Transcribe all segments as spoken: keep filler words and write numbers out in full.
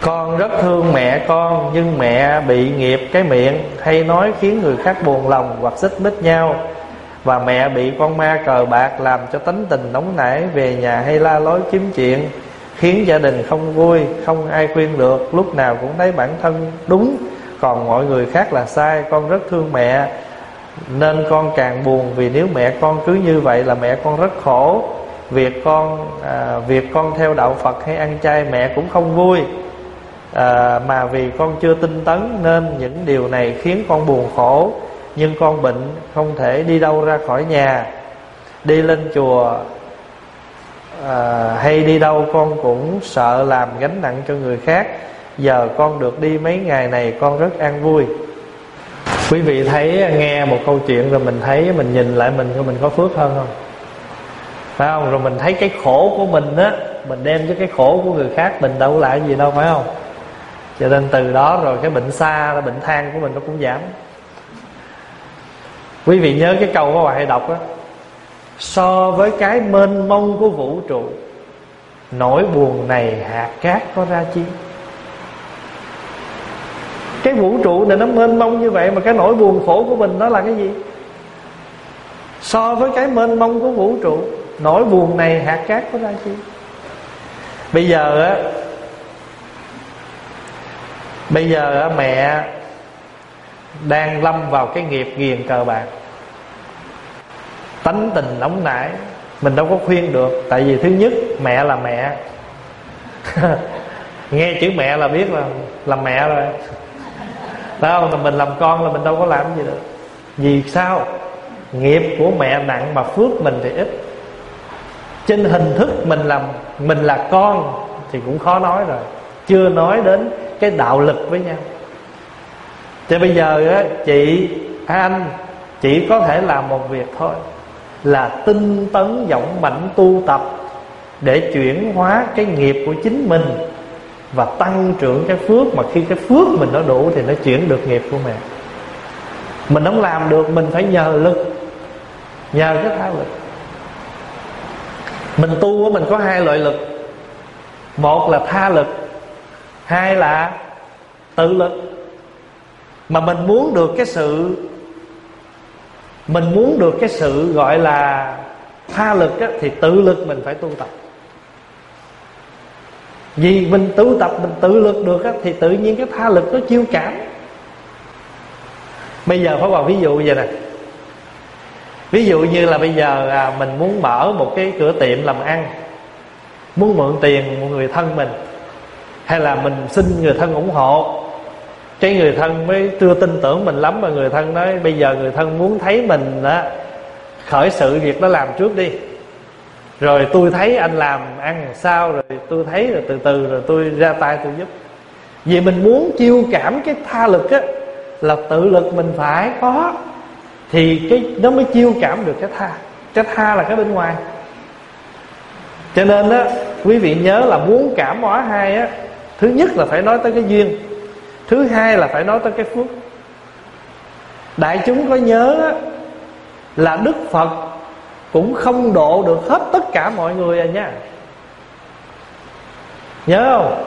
Con rất thương mẹ con, nhưng mẹ bị nghiệp cái miệng, hay nói khiến người khác buồn lòng hoặc xích mích nhau. Và mẹ bị con ma cờ bạc làm cho tánh tình nóng nảy, về nhà hay la lối kiếm chuyện, khiến gia đình không vui, không ai khuyên được, lúc nào cũng thấy bản thân đúng, còn mọi người khác là sai. Con rất thương mẹ, nên con càng buồn, vì nếu mẹ con cứ như vậy là mẹ con rất khổ. Việc con à, việc con theo đạo Phật hay ăn chay mẹ cũng không vui, à, mà vì con chưa tinh tấn nên những điều này khiến con buồn khổ. Nhưng con bệnh không thể đi đâu ra khỏi nhà, đi lên chùa à, hay đi đâu con cũng sợ làm gánh nặng cho người khác. Giờ con được đi mấy ngày này con rất an vui. Quý vị thấy, nghe một câu chuyện rồi mình thấy, mình nhìn lại mình mình có phước hơn không? Phải không? Rồi mình thấy cái khổ của mình á, mình đem cho cái khổ của người khác, mình đâu lại gì đâu, phải không? Cho nên từ đó rồi cái bệnh xa, bệnh than của mình nó cũng giảm. Quý vị nhớ cái câu của Hòa hay đọc á: so với cái mênh mông của vũ trụ, nỗi buồn này hạt cát có ra chi. Cái vũ trụ này nó mênh mông như vậy, mà cái nỗi buồn khổ của mình nó là cái gì? So với cái mênh mông của vũ trụ, nỗi buồn này hạt cát có ra chi. Bây giờ á Bây giờ á, mẹ đang lâm vào cái nghiệp ghiền cờ bạc, tánh tình nóng nảy, mình đâu có khuyên được. Tại vì thứ nhất, mẹ là mẹ nghe chữ mẹ là biết là làm mẹ rồi, phải không? Mình làm con là mình đâu có làm gì được. Vì sao? Nghiệp của mẹ nặng mà phước mình thì ít. Trên hình thức mình làm mình là con thì cũng khó nói rồi, chưa nói đến cái đạo lực với nhau. Cho bây giờ á, chị anh chỉ có thể làm một việc thôi, là tinh tấn dũng mãnh tu tập để chuyển hóa cái nghiệp của chính mình và tăng trưởng cái phước. Mà khi cái phước mình nó đủ thì nó chuyển được nghiệp của mẹ. Mình không làm được, mình phải nhờ lực, nhờ cái tha lực. Mình tu mình có hai loại lực, một là tha lực, hai là tự lực. Mà mình muốn được cái sự Mình muốn được cái sự gọi là tha lực á, thì tự lực mình phải tu tập. Vì mình tu tập, mình tự lực được á, thì tự nhiên cái tha lực nó chiêu cảm. Bây giờ phải vào ví dụ vậy nè. Ví dụ như là bây giờ à, mình muốn mở một cái cửa tiệm làm ăn, muốn mượn tiền một người thân mình, hay là mình xin người thân ủng hộ. Cái người thân mới chưa tin tưởng mình lắm, mà người thân nói bây giờ người thân muốn thấy mình đó, khởi sự việc đó làm trước đi, rồi tôi thấy anh làm ăn sao, rồi tôi thấy rồi từ từ rồi tôi ra tay tôi giúp. Vì mình muốn chiêu cảm cái tha lực á, là tự lực mình phải có, thì cái nó mới chiêu cảm được cái tha. Cái tha là cái bên ngoài. Cho nên á, quý vị nhớ là muốn cảm hóa hai á, thứ nhất là phải nói tới cái duyên, thứ hai là phải nói tới cái phước. Đại chúng có nhớ á, là Đức Phật cũng không độ được hết tất cả mọi người à nha. Nhớ không?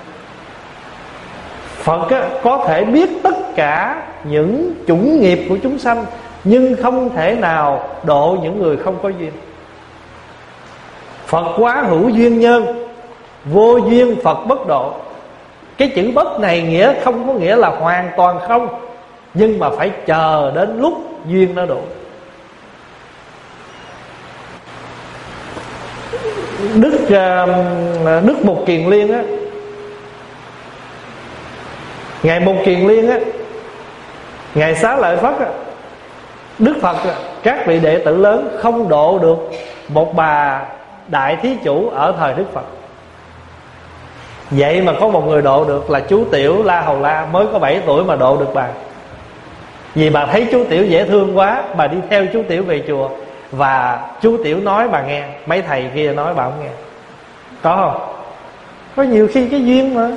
Phật á, có thể biết tất cả những chủng nghiệp của chúng sanh, nhưng không thể nào độ những người không có duyên. Phật quá hữu duyên nhân, vô duyên Phật bất độ. Cái chữ bất này nghĩa không có nghĩa là hoàn toàn không, nhưng mà phải chờ đến lúc duyên nó đủ. Đức Đức Mục Kiền Liên á, Ngài Mục Kiền Liên á, Ngài Xá Lợi Phất á, Đức Phật á, các vị đệ tử lớn không độ được một bà đại thí chủ ở thời Đức Phật. Vậy mà có một người độ được là chú Tiểu La Hầu La, mới có bảy tuổi mà độ được bà. Vì bà thấy chú Tiểu dễ thương quá, bà đi theo chú Tiểu về chùa, và chú Tiểu nói bà nghe, mấy thầy kia nói bà không nghe. Có không? Có nhiều khi cái duyên mà.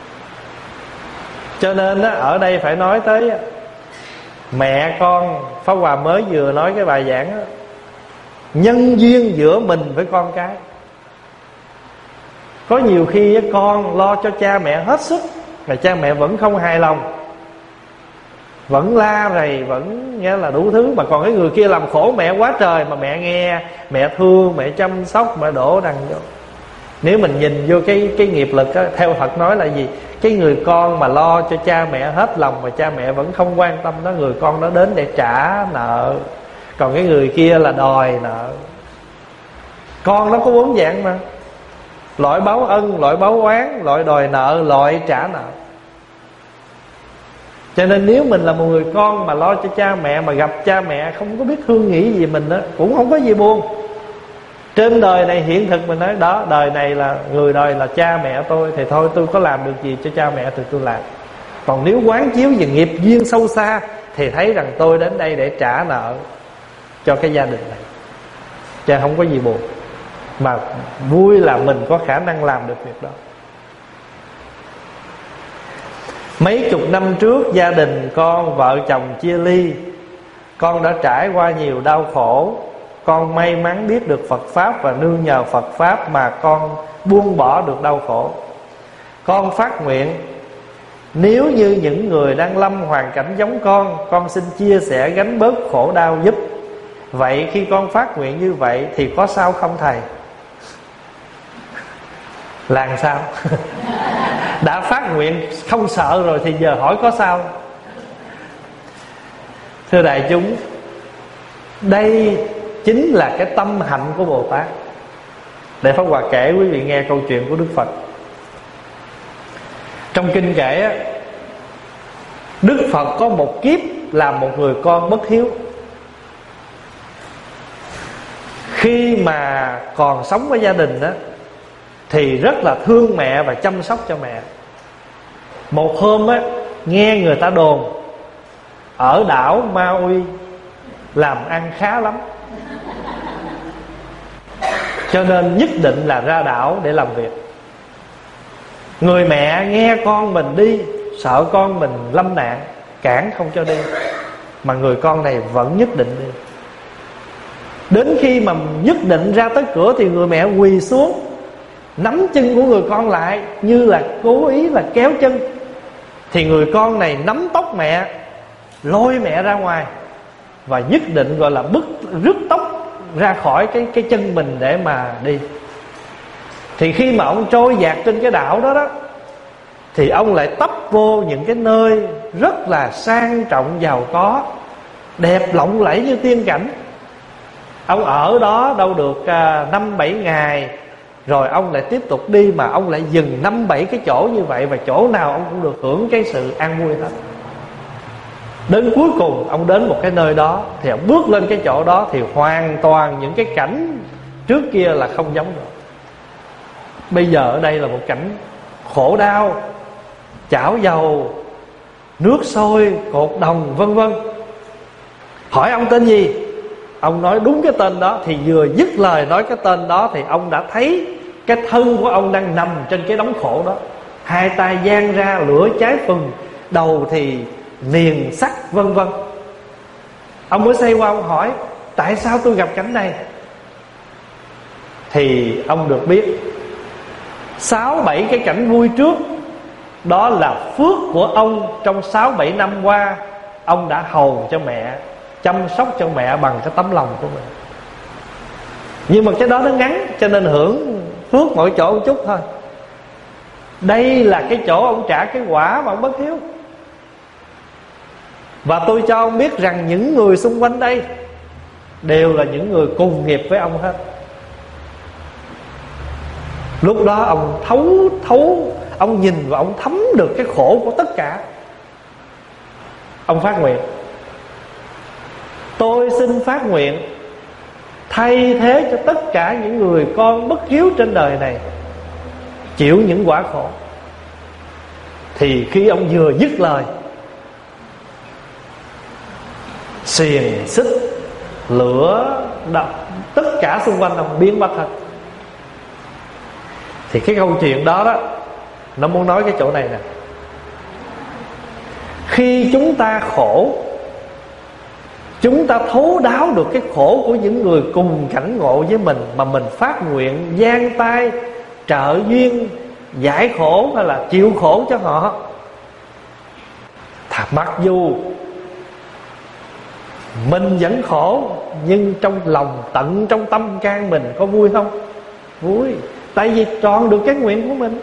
Cho nên á, ở đây phải nói tới mẹ con. Pháp Hòa mới vừa nói cái bài giảng đó, nhân duyên giữa mình với con cái. Có nhiều khi con lo cho cha mẹ hết sức mà cha mẹ vẫn không hài lòng, vẫn la rầy, vẫn nghe là đủ thứ. Mà còn cái người kia làm khổ mẹ quá trời mà mẹ nghe, mẹ thương, mẹ chăm sóc, mẹ đổ đằng vô. Nếu mình nhìn vô cái cái nghiệp lực đó, theo Phật nói là gì? Cái người con mà lo cho cha mẹ hết lòng mà cha mẹ vẫn không quan tâm đó, người con đó đến để trả nợ. Còn cái người kia là đòi nợ. Con nó có bốn dạng mà: loại báo ân, loại báo oán, loại đòi nợ, loại trả nợ. Cho nên nếu mình là một người con mà lo cho cha mẹ, mà gặp cha mẹ không có biết thương nghĩ gì mình đó, cũng không có gì buồn. Trên đời này hiện thực mình nói đó, đời này là người đời là cha mẹ tôi, thì thôi tôi có làm được gì cho cha mẹ thì tôi làm. Còn nếu quán chiếu về nghiệp duyên sâu xa thì thấy rằng tôi đến đây để trả nợ cho cái gia đình này, chứ không có gì buồn. Mà vui là mình có khả năng làm được việc đó. Mấy chục năm trước gia đình con, vợ chồng chia ly. Con đã trải qua nhiều đau khổ. Con may mắn biết được Phật Pháp, và nương nhờ Phật Pháp mà con buông bỏ được đau khổ. Con phát nguyện, nếu như những người đang lâm hoàn cảnh giống con, con xin chia sẻ gánh bớt khổ đau giúp. Vậy khi con phát nguyện như vậy thì có sao không thầy? Làm sao? Đã phát nguyện không sợ rồi thì giờ hỏi có sao? Thưa đại chúng, đây chính là cái tâm hạnh của Bồ Tát. Để Pháp Hòa kể quý vị nghe câu chuyện của Đức Phật. Trong kinh kể, Đức Phật có một kiếp làm một người con bất hiếu. Khi mà còn sống với gia đình đó, thì rất là thương mẹ và chăm sóc cho mẹ. Một hôm á, nghe người ta đồn ở đảo Ma Uy làm ăn khá lắm, cho nên nhất định là ra đảo để làm việc. Người mẹ nghe con mình đi, sợ con mình lâm nạn, cản không cho đi, mà người con này vẫn nhất định đi. Đến khi mà nhất định ra tới cửa thì người mẹ quỳ xuống, nắm chân của người con lại, như là cố ý là kéo chân. Thì người con này nắm tóc mẹ, lôi mẹ ra ngoài, và nhất định gọi là bứt rứt tóc ra khỏi cái, cái chân mình để mà đi. Thì khi mà ông trôi dạt trên cái đảo đó đó, thì ông lại tấp vô những cái nơi rất là sang trọng, giàu có, đẹp lộng lẫy như tiên cảnh. Ông ở đó đâu được năm bảy ngày, rồi ông lại tiếp tục đi, mà ông lại dừng năm bảy cái chỗ như vậy, và chỗ nào ông cũng được hưởng cái sự an vui hết. Đến cuối cùng ông đến một cái nơi đó, thì ông bước lên cái chỗ đó thì hoàn toàn những cái cảnh trước kia là không giống nữa. Bây giờ ở đây là một cảnh khổ đau, chảo dầu, nước sôi, cột đồng, vân vân. Hỏi ông tên gì? Ông nói đúng cái tên đó. Thì vừa dứt lời nói cái tên đó thì ông đã thấy cái thân của ông đang nằm trên cái đống khổ đó, hai tay giang ra, lửa cháy phừng, đầu thì niền sắt, vân vân. Ông mới xoay qua ông hỏi: tại sao tôi gặp cảnh này? Thì ông được biết sáu bảy cái cảnh vui trước đó là phước của ông. Trong sáu bảy năm qua, ông đã hầu cho mẹ, chăm sóc cho mẹ bằng cái tấm lòng của mình. Nhưng mà cái đó nó ngắn, cho nên hưởng phước mỗi chỗ một chút thôi. Đây là cái chỗ ông trả cái quả mà ông bất hiếu. Và tôi cho ông biết rằng những người xung quanh đây đều là những người cùng nghiệp với ông hết. Lúc đó ông thấu thấu ông nhìn và ông thấm được cái khổ của tất cả. Ông phát nguyện: tôi xin phát nguyện thay thế cho tất cả những người con bất hiếu trên đời này chịu những quả khổ. Thì khi ông vừa dứt lời, xiềng xích, lửa đập, tất cả xung quanh ông biến mất hết. Thì cái câu chuyện đó đó, nó muốn nói cái chỗ này nè. Khi chúng ta khổ, chúng ta thấu đáo được cái khổ của những người cùng cảnh ngộ với mình, mà mình phát nguyện giang tay trợ duyên giải khổ hay là chịu khổ cho họ. Thà mặc dù mình vẫn khổ, nhưng trong lòng, tận trong tâm can mình có vui không? Vui. Tại vì tròn được cái nguyện của mình.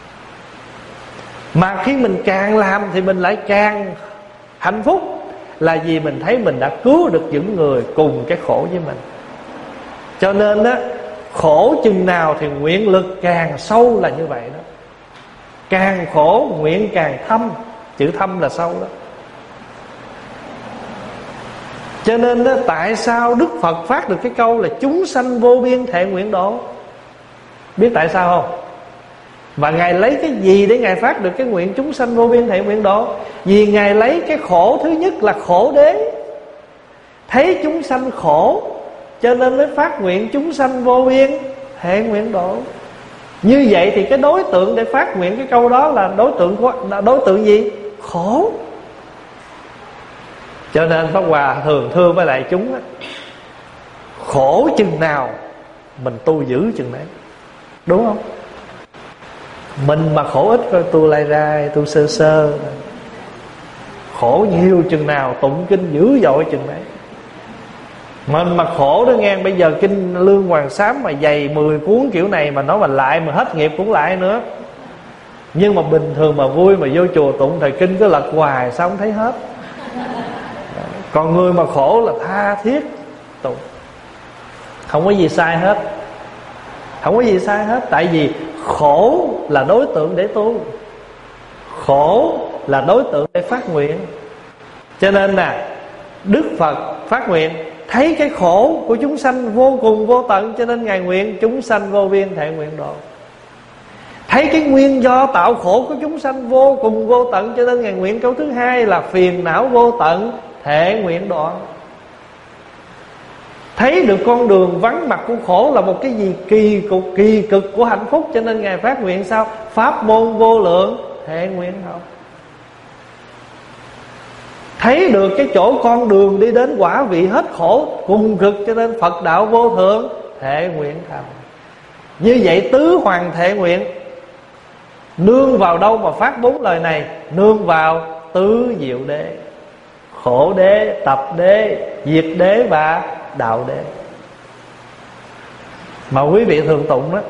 Mà khi mình càng làm thì mình lại càng hạnh phúc, là vì mình thấy mình đã cứu được những người cùng cái khổ với mình. Cho nên á, khổ chừng nào thì nguyện lực càng sâu là như vậy đó. Càng khổ nguyện càng thâm. Chữ thâm là sâu đó. Cho nên đó, tại sao Đức Phật phát được cái câu là chúng sanh vô biên thệ nguyện độ? Biết tại sao không? Và Ngài lấy cái gì để Ngài phát được cái nguyện chúng sanh vô biên thệ nguyện độ? Vì Ngài lấy cái khổ thứ nhất là khổ đế. Thấy chúng sanh khổ, cho nên mới phát nguyện chúng sanh vô biên thệ nguyện độ. Như vậy thì cái đối tượng để phát nguyện cái câu đó là đối tượng của, là đối tượng gì? Khổ. Cho nên Pháp Hòa thường thưa với lại chúng á, khổ chừng nào mình tu giữ chừng đấy. Đúng không? Mình mà khổ ít coi tu lai rai, tu sơ sơ. Khổ nhiều chừng nào tụng kinh dữ dội chừng đấy. Mình mà khổ đó nghe. Bây giờ kinh Lương Hoàng Sám mà dày mười cuốn kiểu này, mà nói mà lại mà hết nghiệp cũng lại nữa. Nhưng mà bình thường mà vui mà vô chùa tụng thời kinh cứ lật hoài, sao không thấy hết. Còn người mà khổ là tha thiết tụng, không có gì sai hết. Không có gì sai hết. Tại vì khổ là đối tượng để tu, khổ là đối tượng để phát nguyện. Cho nên nè, Đức Phật phát nguyện thấy cái khổ của chúng sanh vô cùng vô tận, cho nên Ngài nguyện chúng sanh vô biên thệ nguyện độ. Thấy cái nguyên do tạo khổ của chúng sanh vô cùng vô tận, cho nên Ngài nguyện câu thứ hai là phiền não vô tận thệ nguyện độ. Thấy được con đường vắng mặt của khổ là một cái gì kỳ cục, kỳ cực của hạnh phúc, cho nên Ngài phát nguyện sao? Pháp môn vô lượng thệ nguyện học. Thấy được cái chỗ con đường đi đến quả vị hết khổ cùng cực, cho nên Phật đạo vô thượng thệ nguyện thành. Như vậy tứ hoàng thệ nguyện nương vào đâu mà phát bốn lời này? Nương vào tứ diệu đế: khổ đế, tập đế, diệt đế và đạo đế. Mà quý vị thường tụng đó,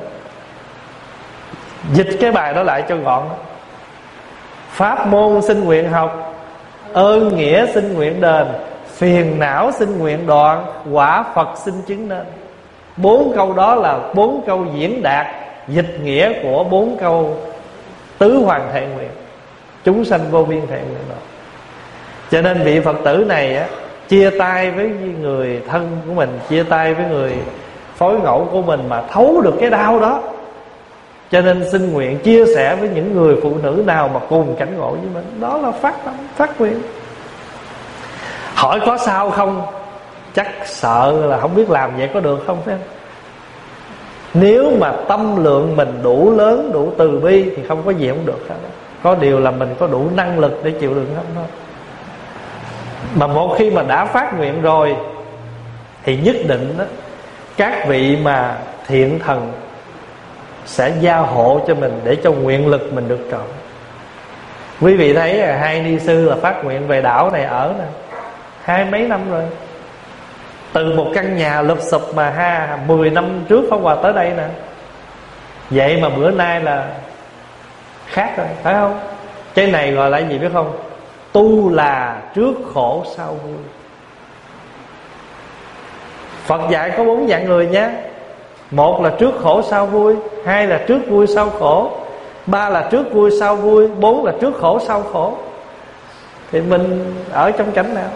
dịch cái bài đó lại cho gọn đó. Pháp môn xin nguyện học, ơn nghĩa xin nguyện đền, phiền não xin nguyện đoạn, quả Phật xin chứng nên. Bốn câu đó là bốn câu diễn đạt dịch nghĩa của bốn câu tứ hoàng thệ nguyện: chúng sanh vô biên thệ nguyện đó. Cho nên vị Phật tử này á, chia tay với người thân của mình, chia tay với người phối ngẫu của mình mà thấu được cái đau đó, cho nên xin nguyện chia sẻ với những người phụ nữ nào mà cùng cảnh ngộ với mình. Đó là phát tâm, phát nguyện. Hỏi có sao không? Chắc sợ là không biết làm vậy có được không, phải không? Nếu mà tâm lượng mình đủ lớn, đủ từ bi thì không có gì không được hết. Có điều là mình có đủ năng lực để chịu đựng không thôi. Mà một khi mà đã phát nguyện rồi thì nhất định đó, các vị mà thiện thần sẽ gia hộ cho mình để cho nguyện lực mình được trọn. Quý vị thấy là hai ni sư là phát nguyện về đảo này ở nè, hai mấy năm rồi. Từ một căn nhà lụp xụp mà ha, mười năm trước Pháp Hòa tới đây nè. Vậy mà bữa nay là khác rồi, phải không? Cái này gọi là gì biết không? Tu là trước khổ sau vui. Phật dạy có bốn dạng người nhé. Một là trước khổ sau vui, hai là trước vui sau khổ, ba là trước vui sau vui, bốn là trước khổ sau khổ. Thì mình ở trong cảnh nào?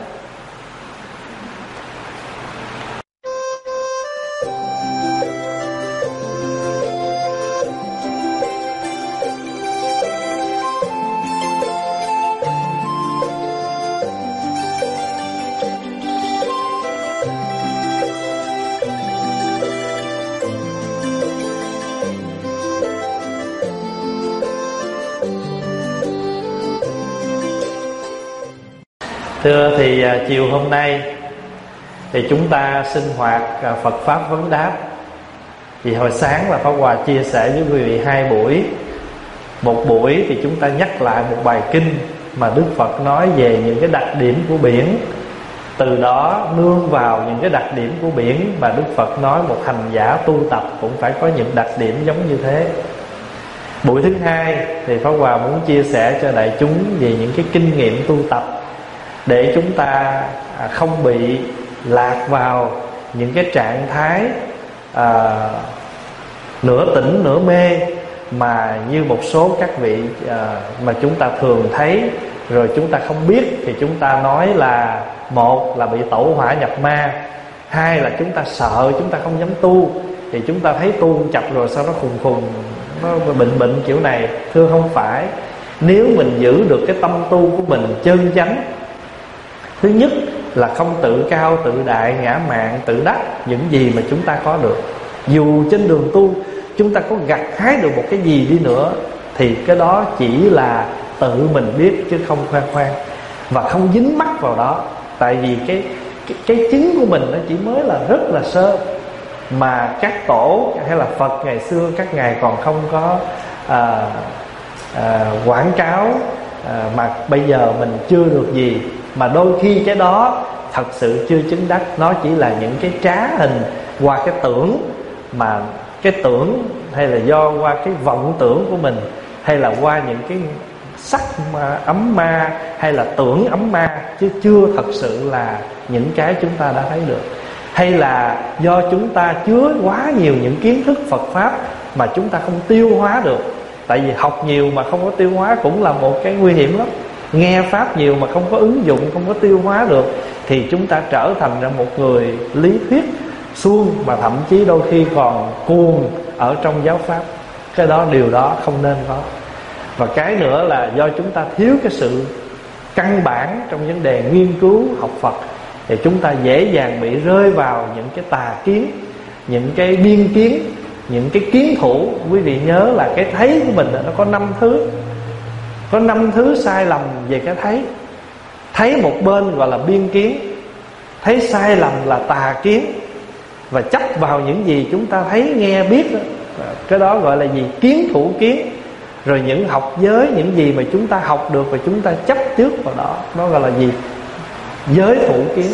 Thưa thì chiều hôm nay thì chúng ta sinh hoạt Phật Pháp vấn đáp. Vì hồi sáng là Pháp Hòa chia sẻ với quý vị hai buổi. Một buổi thì chúng ta nhắc lại một bài kinh mà Đức Phật nói về những cái đặc điểm của biển. Từ đó nương vào những cái đặc điểm của biển mà Đức Phật nói một hành giả tu tập cũng phải có những đặc điểm giống như thế. Buổi thứ hai thì Pháp Hòa muốn chia sẻ cho đại chúng về những cái kinh nghiệm tu tập, để chúng ta không bị lạc vào những cái trạng thái à, nửa tỉnh nửa mê mà như một số các vị à, mà chúng ta thường thấy, rồi chúng ta không biết thì chúng ta nói là một là bị tẩu hỏa nhập ma, hai là chúng ta sợ, chúng ta không dám tu, thì chúng ta thấy tu chập rồi sau đó khùng khùng, nó bệnh bệnh kiểu này. Thưa không phải. Nếu mình giữ được cái tâm tu của mình chân chánh, thứ nhất là không tự cao tự đại ngã mạn tự đắc những gì mà chúng ta có được. Dù trên đường tu chúng ta có gặt hái được một cái gì đi nữa thì cái đó chỉ là tự mình biết chứ không khoe khoang, và không dính mắc vào đó. Tại vì cái cái, cái chứng của mình nó chỉ mới là rất là sơ, mà các tổ hay là Phật ngày xưa các ngài còn không có à, à, quảng cáo, à, mà bây giờ mình chưa được gì. Mà đôi khi cái đó thật sự chưa chứng đắc, nó chỉ là những cái trá hình qua cái tưởng, mà cái tưởng hay là do qua cái vọng tưởng của mình, hay là qua những cái sắc ma, ấm ma, hay là tưởng ấm ma, chứ chưa thật sự là những cái chúng ta đã thấy được. Hay là do chúng ta chứa quá nhiều những kiến thức Phật Pháp mà chúng ta không tiêu hóa được. Tại vì học nhiều mà không có tiêu hóa cũng là một cái nguy hiểm lắm. Nghe Pháp nhiều mà không có ứng dụng, không có tiêu hóa được, thì chúng ta trở thành ra một người lý thuyết suông, mà thậm chí đôi khi còn cuồng ở trong giáo Pháp. Cái đó, điều đó không nên có. Và cái nữa là do chúng ta thiếu cái sự căn bản trong vấn đề nghiên cứu học Phật, thì chúng ta dễ dàng bị rơi vào những cái tà kiến, những cái biên kiến, những cái kiến thủ. Quý vị nhớ là cái thấy của mình nó có năm thứ. Có năm thứ sai lầm về cái thấy. Thấy một bên gọi là biên kiến, thấy sai lầm là tà kiến, và chấp vào những gì chúng ta thấy nghe biết đó, cái đó gọi là gì? Kiến thủ kiến. Rồi những học giới, những gì mà chúng ta học được và chúng ta chấp trước vào đó, nó gọi là gì? Giới thủ kiến,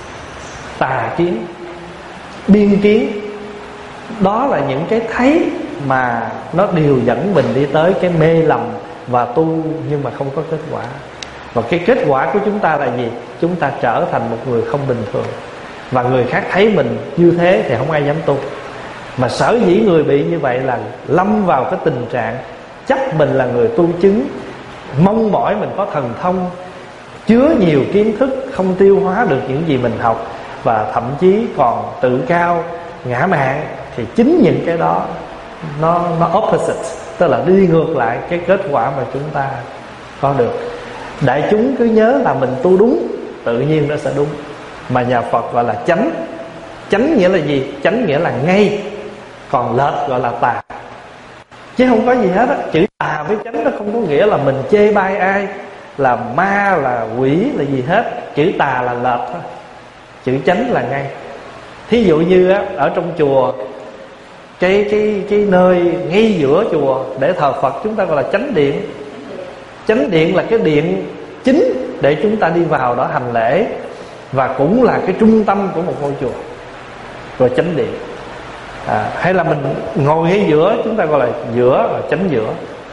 tà kiến, biên kiến. Đó là những cái thấy mà nó đều dẫn mình đi tới cái mê lầm và tu nhưng mà không có kết quả. Và cái kết quả của chúng ta là gì? Chúng ta trở thành một người không bình thường, và người khác thấy mình như thế thì không ai dám tu. Mà sở dĩ người bị như vậy là lâm vào cái tình trạng chấp mình là người tu chứng, mong mỏi mình có thần thông, chứa nhiều kiến thức, không tiêu hóa được những gì mình học, và thậm chí còn tự cao ngã mạn. Thì chính những cái đó nó, nó opposite, tức là đi ngược lại cái kết quả mà chúng ta có được. Đại chúng cứ nhớ là mình tu đúng, tự nhiên nó sẽ đúng. Mà nhà Phật gọi là chánh. Chánh nghĩa là gì? Chánh nghĩa là ngay, còn lệch gọi là tà. Chứ không có gì hết á. Chữ tà với chánh nó không có nghĩa là mình chê bai ai, là ma, là quỷ, là gì hết. Chữ tà là lệch thôi, chữ chánh là ngay. Thí dụ như á, ở trong chùa, cái, cái, cái nơi ngay giữa chùa để thờ Phật chúng ta gọi là chánh điện. Chánh điện là cái điện chính để chúng ta đi vào đó hành lễ, và cũng là cái trung tâm của một ngôi chùa, rồi chánh điện. à, Hay là mình ngồi ngay giữa, chúng ta gọi là giữa, là chánh giữa.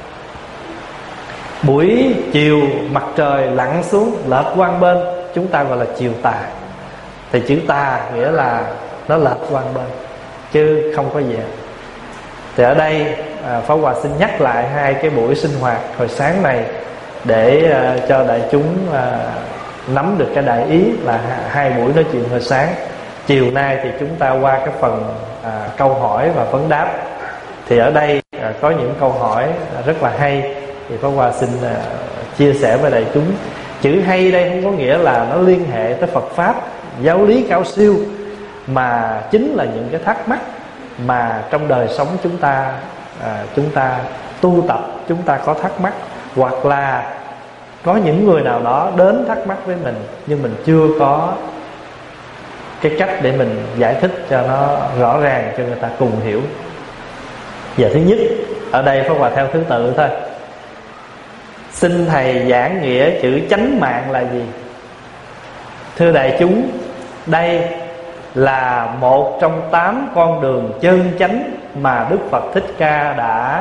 Buổi chiều mặt trời lặn xuống lệch qua bên, chúng ta gọi là chiều tà. Thì chữ tà nghĩa là nó lệch qua bên, chứ không có gì. Thì ở đây à, Pháp Hòa xin nhắc lại hai cái buổi sinh hoạt hồi sáng này, để à, cho đại chúng à, nắm được cái đại ý là hai buổi nói chuyện hồi sáng. Chiều nay thì chúng ta qua cái phần à, câu hỏi và vấn đáp. Thì ở đây à, có những câu hỏi rất là hay, thì Pháp Hòa xin à, chia sẻ với đại chúng. Chữ hay đây không có nghĩa là nó liên hệ tới Phật Pháp, giáo lý cao siêu, mà chính là những cái thắc mắc mà trong đời sống chúng ta à, chúng ta tu tập, chúng ta có thắc mắc, hoặc là có những người nào đó đến thắc mắc với mình nhưng mình chưa có cái cách để mình giải thích cho nó rõ ràng cho người ta cùng hiểu. Giờ thứ nhất, ở đây Pháp Hòa theo thứ tự thôi. Xin thầy giảng nghĩa chữ chánh mạng là gì? Thưa đại chúng, đây là một trong tám con đường chân chánh mà Đức Phật Thích Ca đã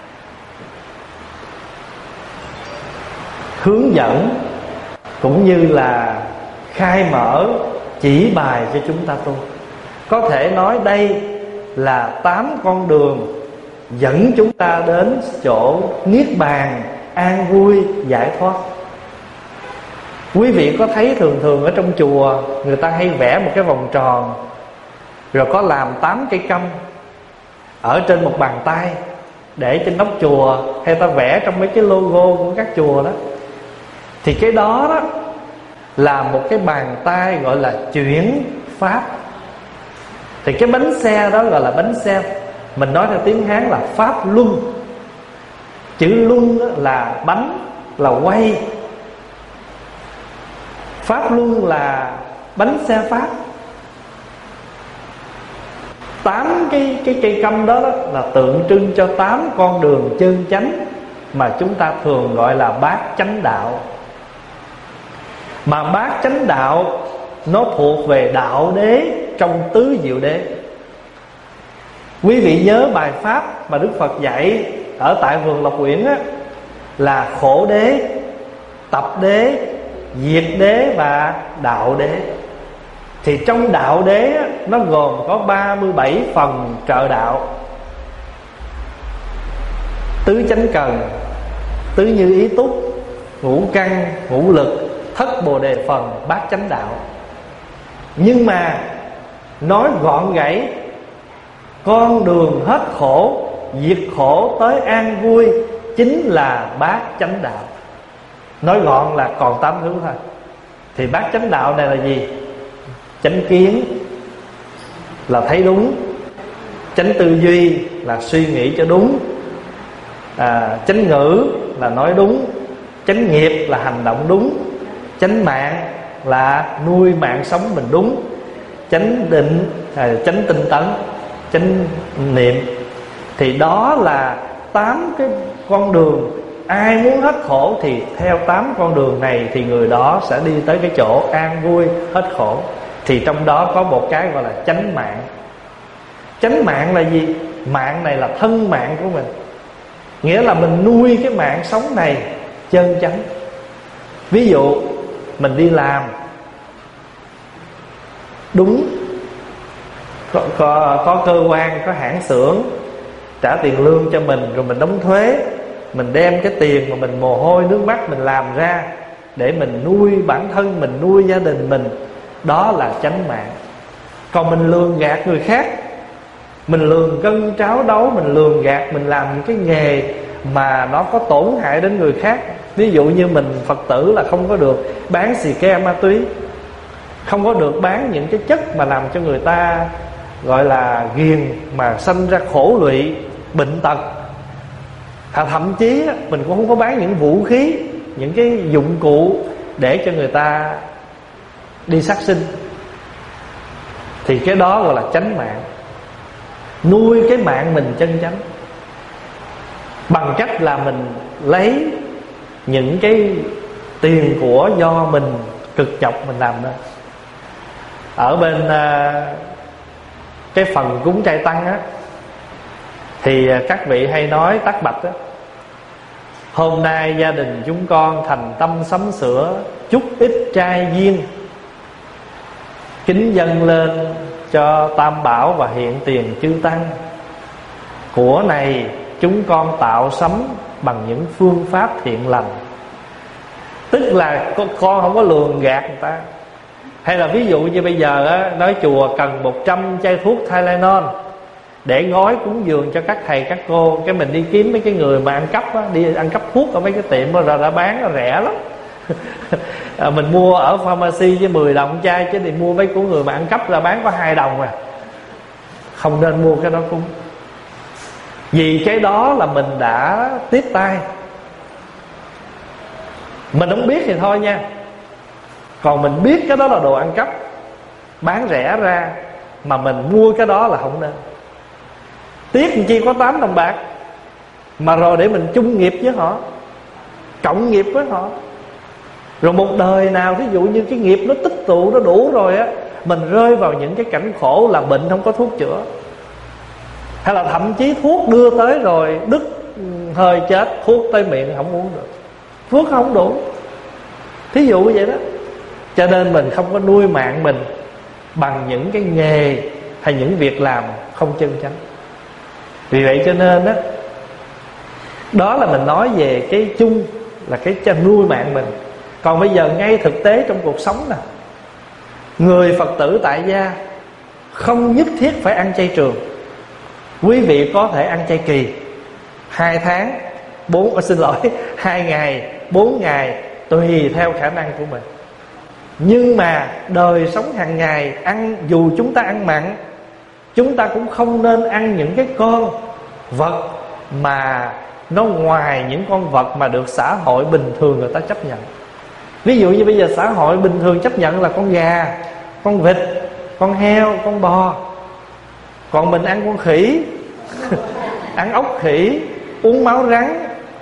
hướng dẫn cũng như là khai mở, chỉ bài cho chúng ta tu. Có thể nói đây là tám con đường dẫn chúng ta đến chỗ niết bàn, an vui, giải thoát. Quý vị có thấy thường thường ở trong chùa người ta hay vẽ một cái vòng tròn, rồi có làm tám cây câm ở trên một bàn tay để trên nóc chùa, hay ta vẽ trong mấy cái logo của các chùa đó. Thì cái đó đó là một cái bàn tay gọi là chuyển pháp. Thì cái bánh xe đó gọi là bánh xe, mình nói theo tiếng Hán là pháp luân. Chữ luân là bánh, là quay. Pháp luân là bánh xe pháp. Tám cái cái cây câm đó, đó là tượng trưng cho tám con đường chân chánh mà chúng ta thường gọi là bát chánh đạo. Mà bát chánh đạo nó thuộc về đạo đế trong tứ diệu đế. Quý vị nhớ bài pháp mà Đức Phật dạy ở tại vườn Lộc Uyển á, là khổ đế, tập đế, diệt đế và đạo đế. Thì trong đạo đế á, nó gồm có ba mươi bảy phần trợ đạo: tứ chánh cần, tứ như ý túc, ngũ căn, ngũ lực, thất bồ đề phần, bát chánh đạo. Nhưng mà nói gọn gãy, con đường hết khổ, diệt khổ tới an vui chính là bát chánh đạo. Nói gọn là còn tám thứ thôi. Thì bát chánh đạo này là gì? Chánh kiến là thấy đúng, chánh tư duy là suy nghĩ cho đúng, à, chánh ngữ là nói đúng, chánh nghiệp là hành động đúng, chánh mạng là nuôi mạng sống mình đúng, chánh định, à, chánh tinh tấn, chánh niệm. Thì đó là tám cái con đường. Ai muốn hết khổ thì theo tám con đường này thì người đó sẽ đi tới cái chỗ an vui, hết khổ. Thì trong đó có một cái gọi là chánh mạng. Chánh mạng là gì? Mạng này là thân mạng của mình, nghĩa là mình nuôi cái mạng sống này chân chánh. Ví dụ mình đi làm đúng, có, có, có cơ quan, có hãng xưởng trả tiền lương cho mình, rồi mình đóng thuế, mình đem cái tiền mà mình mồ hôi nước mắt mình làm ra để mình nuôi bản thân mình, nuôi gia đình mình, đó là chánh mạng. Còn mình lường gạt người khác, mình lường cân tráo đấu, mình lường gạt, mình làm những cái nghề mà nó có tổn hại đến người khác. Ví dụ như mình Phật tử là không có được bán xì ke ma túy, không có được bán những cái chất mà làm cho người ta gọi là ghiền, mà sanh ra khổ lụy, bệnh tật. Thậm chí mình cũng không có bán những vũ khí, những cái dụng cụ để cho người ta đi sát sinh. Thì cái đó gọi là chánh mạng. Nuôi cái mạng mình chân chánh bằng cách là mình lấy những cái tiền của do mình cực nhọc mình làm đó. Ở bên uh, cái phần cúng trai tăng á, thì các vị hay nói tắc bạch á: hôm nay gia đình chúng con thành tâm sắm sửa chút ít trai duyên, kính dâng lên cho Tam Bảo và hiện tiền chư tăng. Của này chúng con tạo sắm bằng những phương pháp thiện lành. Tức là con không có lường gạt người ta. Hay là ví dụ như bây giờ á, nói chùa cần một trăm chai thuốc Tylenol để gói cúng dường cho các thầy các cô. Cái mình đi kiếm mấy cái người mà ăn cắp á, đi ăn cắp thuốc ở mấy cái tiệm đó, rồi đã bán nó rẻ lắm. À, mình mua ở pharmacy với mười đồng chai, chứ thì mua mấy của người mà ăn cắp ra bán có hai đồng à. Không nên mua cái đó cúng, vì cái đó là mình đã tiếp tay. Mình không biết thì thôi nha, còn mình biết cái đó là đồ ăn cắp bán rẻ ra mà mình mua cái đó là không nên. Tiếc làm chi có tám đồng bạc, mà rồi để mình chung nghiệp với họ, cộng nghiệp với họ. Rồi một đời nào thí dụ như cái nghiệp nó tích tụ nó đủ rồi á, mình rơi vào những cái cảnh khổ là bệnh không có thuốc chữa, hay là thậm chí thuốc đưa tới rồi đứt hơi chết, thuốc tới miệng không uống được, thuốc không đủ. Thí dụ vậy đó. Cho nên mình không có nuôi mạng mình bằng những cái nghề hay những việc làm không chân chánh. Vì vậy cho nên đó, đó là mình nói về cái chung là cái nuôi mạng mình. Còn bây giờ ngay thực tế trong cuộc sống nè, người Phật tử tại gia không nhất thiết phải ăn chay trường. Quý vị có thể ăn chay kỳ, hai tháng, bốn, xin lỗi, hai ngày, bốn ngày, tùy theo khả năng của mình. Nhưng mà đời sống hàng ngày ăn, dù chúng ta ăn mặn, chúng ta cũng không nên ăn những cái con vật mà nó ngoài những con vật mà được xã hội bình thường người ta chấp nhận. Ví dụ như bây giờ xã hội bình thường chấp nhận là con gà, con vịt, con heo, con bò. Còn mình ăn con khỉ ăn ốc khỉ, uống máu rắn,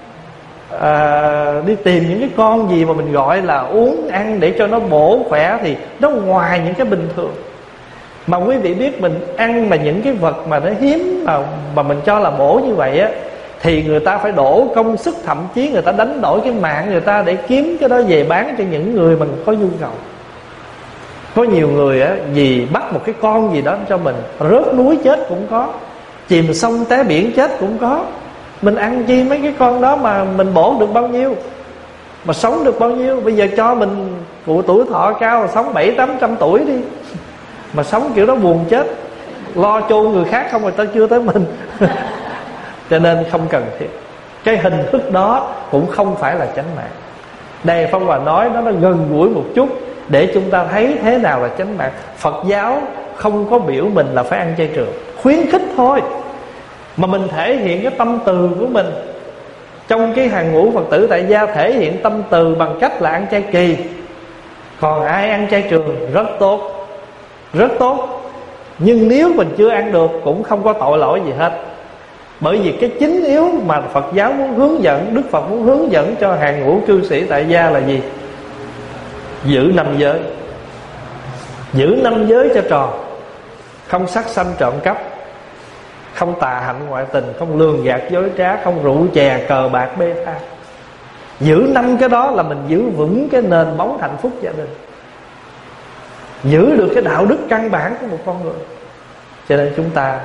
à, đi tìm những cái con gì mà mình gọi là uống ăn để cho nó bổ khỏe, thì nó ngoài những cái bình thường. Mà quý vị biết mình ăn mà những cái vật mà nó hiếm mà, mà mình cho là bổ như vậy á, thì người ta phải đổ công sức, thậm chí người ta đánh đổi cái mạng người ta để kiếm cái đó về bán cho những người mình có nhu cầu. Có nhiều người á, vì bắt một cái con gì đó cho mình, rớt núi chết cũng có, chìm sông té biển chết cũng có. Mình ăn chi mấy cái con đó mà mình bổ được bao nhiêu, mà sống được bao nhiêu. Bây giờ cho mình cụ tuổi thọ cao, sống bảy tám trăm tuổi đi, mà sống kiểu đó buồn chết, lo chôn người khác không, người ta chưa tới mình. Cho nên không cần thiết. Cái hình thức đó cũng không phải là chánh mạng. Đây Pháp Hòa nói nó, nó gần gũi một chút để chúng ta thấy thế nào là chánh mạng. Phật giáo không có biểu mình là phải ăn chay trường, khuyến khích thôi, mà mình thể hiện cái tâm từ của mình. Trong cái hàng ngũ Phật tử tại gia thể hiện tâm từ bằng cách là ăn chay kỳ. Còn ai ăn chay trường rất tốt, rất tốt. Nhưng nếu mình chưa ăn được cũng không có tội lỗi gì hết. Bởi vì cái chính yếu mà Phật giáo muốn hướng dẫn, Đức Phật muốn hướng dẫn cho hàng ngũ cư sĩ tại gia là gì? Giữ năm giới. Giữ năm giới cho tròn. Không sát sanh trộm cắp, không tà hạnh ngoại tình, không lường gạt dối trá, không rượu chè cờ bạc bê tha. Giữ năm cái đó là mình giữ vững cái nền móng hạnh phúc gia đình, giữ được cái đạo đức căn bản của một con người. Cho nên chúng ta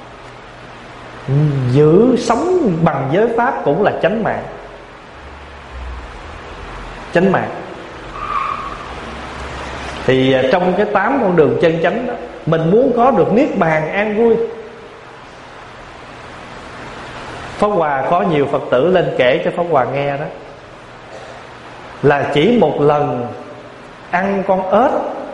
giữ sống bằng giới pháp cũng là chánh mạng. Chánh mạng. Thì trong cái tám con đường chân chánh đó, mình muốn có được niết bàn an vui. Pháp Hòa có nhiều Phật tử lên kể cho Pháp Hòa nghe đó, là chỉ một lần ăn con ếch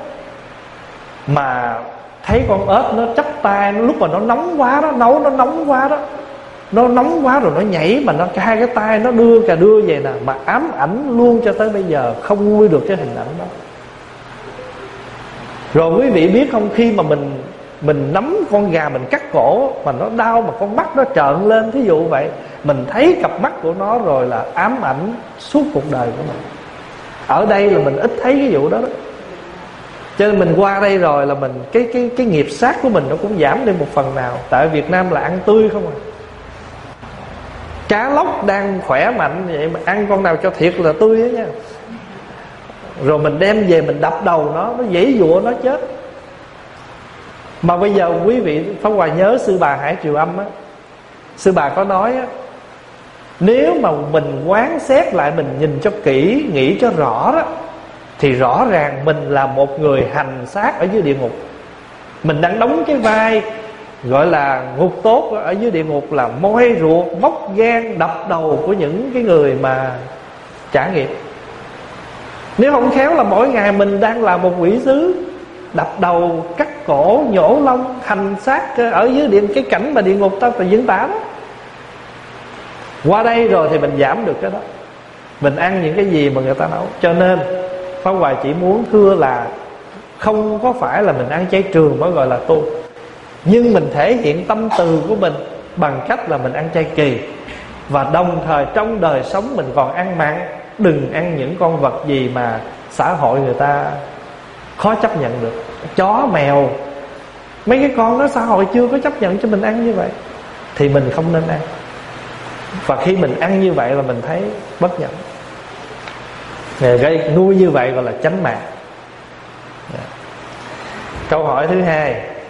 mà thấy con ếch nó chắp tay, nó lúc mà nó nóng quá đó, nấu nó nóng quá đó, nó nóng quá rồi nó nhảy mà nó hai cái tay nó đưa cà đưa về nè, mà ám ảnh luôn cho tới bây giờ không nguôi được cái hình ảnh đó. Rồi quý vị biết không, khi mà mình mình nắm con gà mình cắt cổ mà nó đau, mà con mắt nó trợn lên thí dụ vậy, mình thấy cặp mắt của nó rồi là ám ảnh suốt cuộc đời của mình. Ở đây là mình ít thấy cái vụ đó đó. Cho nên mình qua đây rồi là mình cái cái cái nghiệp sát của mình nó cũng giảm đi một phần nào. Tại Việt Nam là ăn tươi không à. Cá lóc đang khỏe mạnh vậy mà ăn con nào cho thiệt là tươi á nha. Rồi mình đem về mình đập đầu nó, nó giãy giụa nó chết. Mà bây giờ quý vị Pháp Hòa nhớ Sư Bà Hải Triều Âm á, Sư Bà có nói á, nếu mà mình quán xét lại, mình nhìn cho kỹ, nghĩ cho rõ đó, thì rõ ràng mình là một người hành xác ở dưới địa ngục. Mình đang đóng cái vai gọi là ngục tốt ở dưới địa ngục, là moi ruột, móc gan, đập đầu của những cái người mà trả nghiệp. Nếu không khéo là mỗi ngày mình đang là một quỷ sứ, đập đầu, cắt cổ, nhổ lông, hành xác ở dưới địa, cái cảnh mà địa ngục ta phải diễn tả đó. Qua đây rồi thì mình giảm được cái đó. Mình ăn những cái gì mà người ta nấu. Cho nên Pháp Hòa chỉ muốn thưa là Không có phải là mình ăn chay trường mới gọi là tu, nhưng mình thể hiện tâm từ của mình bằng cách là mình ăn chay kỳ. Và đồng thời trong đời sống mình còn ăn mặn. Đừng ăn những con vật gì mà xã hội người ta khó chấp nhận được. Chó, mèo, mấy cái con đó xã hội chưa có chấp nhận cho mình ăn như vậy, thì mình không nên ăn. Và khi mình ăn như vậy là mình thấy bất nhẫn. Cái nuôi như vậy gọi là chánh mạng. Câu hỏi thứ hai: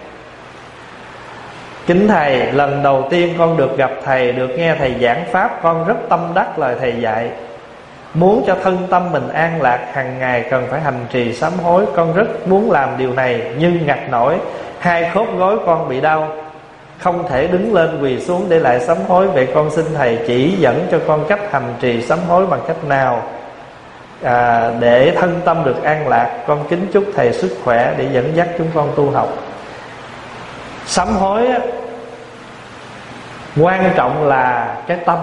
kính thầy, lần đầu tiên con được gặp thầy, được nghe thầy giảng pháp, con rất tâm đắc lời thầy dạy. Muốn cho thân tâm mình an lạc, hàng ngày cần phải hành trì sám hối. Con rất muốn làm điều này, nhưng ngặt nổi hai khớp gối con bị đau, không thể đứng lên quỳ xuống để lại sám hối. Vậy con xin thầy chỉ dẫn cho con cách hành trì sám hối bằng cách nào à, để thân tâm được an lạc. Con kính chúc thầy sức khỏe để dẫn dắt chúng con tu học. Sám hối á, quan trọng là cái tâm.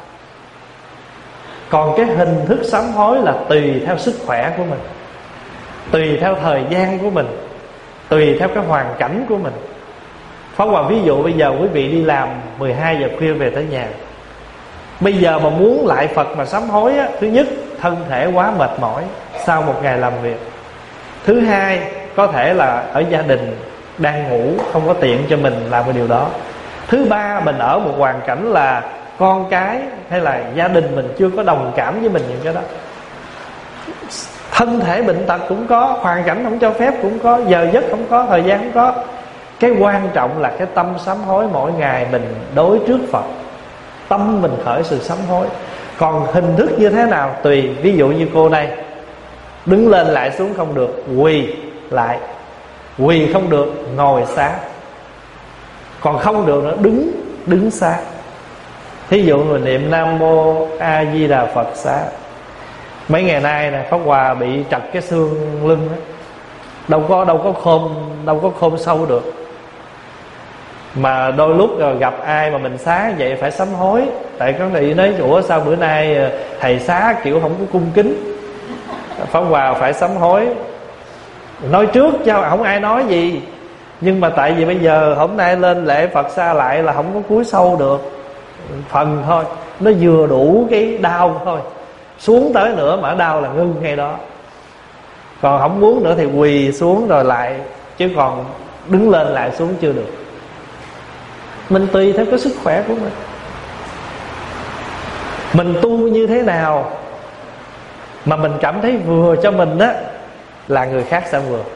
Còn cái hình thức sám hối là tùy theo sức khỏe của mình, tùy theo thời gian của mình, tùy theo cái hoàn cảnh của mình. Pháp Hòa ví dụ bây giờ quý vị đi làm mười hai giờ khuya về tới nhà. Bây giờ mà muốn lại Phật mà sám hối á, thứ nhất thân thể quá mệt mỏi sau một ngày làm việc. Thứ hai có thể là ở gia đình đang ngủ, không có tiện cho mình làm cái điều đó. Thứ ba mình ở một hoàn cảnh là con cái hay là gia đình mình chưa có đồng cảm với mình những cái đó. Thân thể bệnh tật cũng có, hoàn cảnh không cho phép cũng có, giờ giấc không có, thời gian không có. Cái quan trọng là cái tâm sám hối mỗi ngày mình đối trước Phật, tâm mình khởi sự sám hối. Còn hình thức như thế nào tùy. Ví dụ như cô đây, đứng lên lại xuống không được, quỳ lại. Quỳ không được, ngồi xá. Còn không được nữa, đứng đứng xá. Thí dụ người niệm Nam Mô A Di Đà Phật xá. Mấy ngày nay nè, Pháp Hòa bị trật cái xương lưng đó. Đâu có đâu có khom đâu có khom sâu được. Mà đôi lúc rồi gặp ai mà mình xá vậy phải sám hối. Tại có người nói ủa sao bữa nay thầy xá kiểu không có cung kính. Pháp Hòa phải sám hối. Nói trước chứ không ai nói gì. Nhưng mà tại vì bây giờ hôm nay lên lễ Phật xa lại là không có cúi sâu được, phần thôi, nó vừa đủ cái đau thôi. Xuống tới nữa mà đau là ngưng ngay đó. Còn không muốn nữa thì quỳ xuống rồi lại, chứ còn đứng lên lại xuống chưa được. Mình tùy theo cái sức khỏe của mình. Mình tu như thế nào mà mình cảm thấy vừa cho mình á, là người khác sẽ vừa.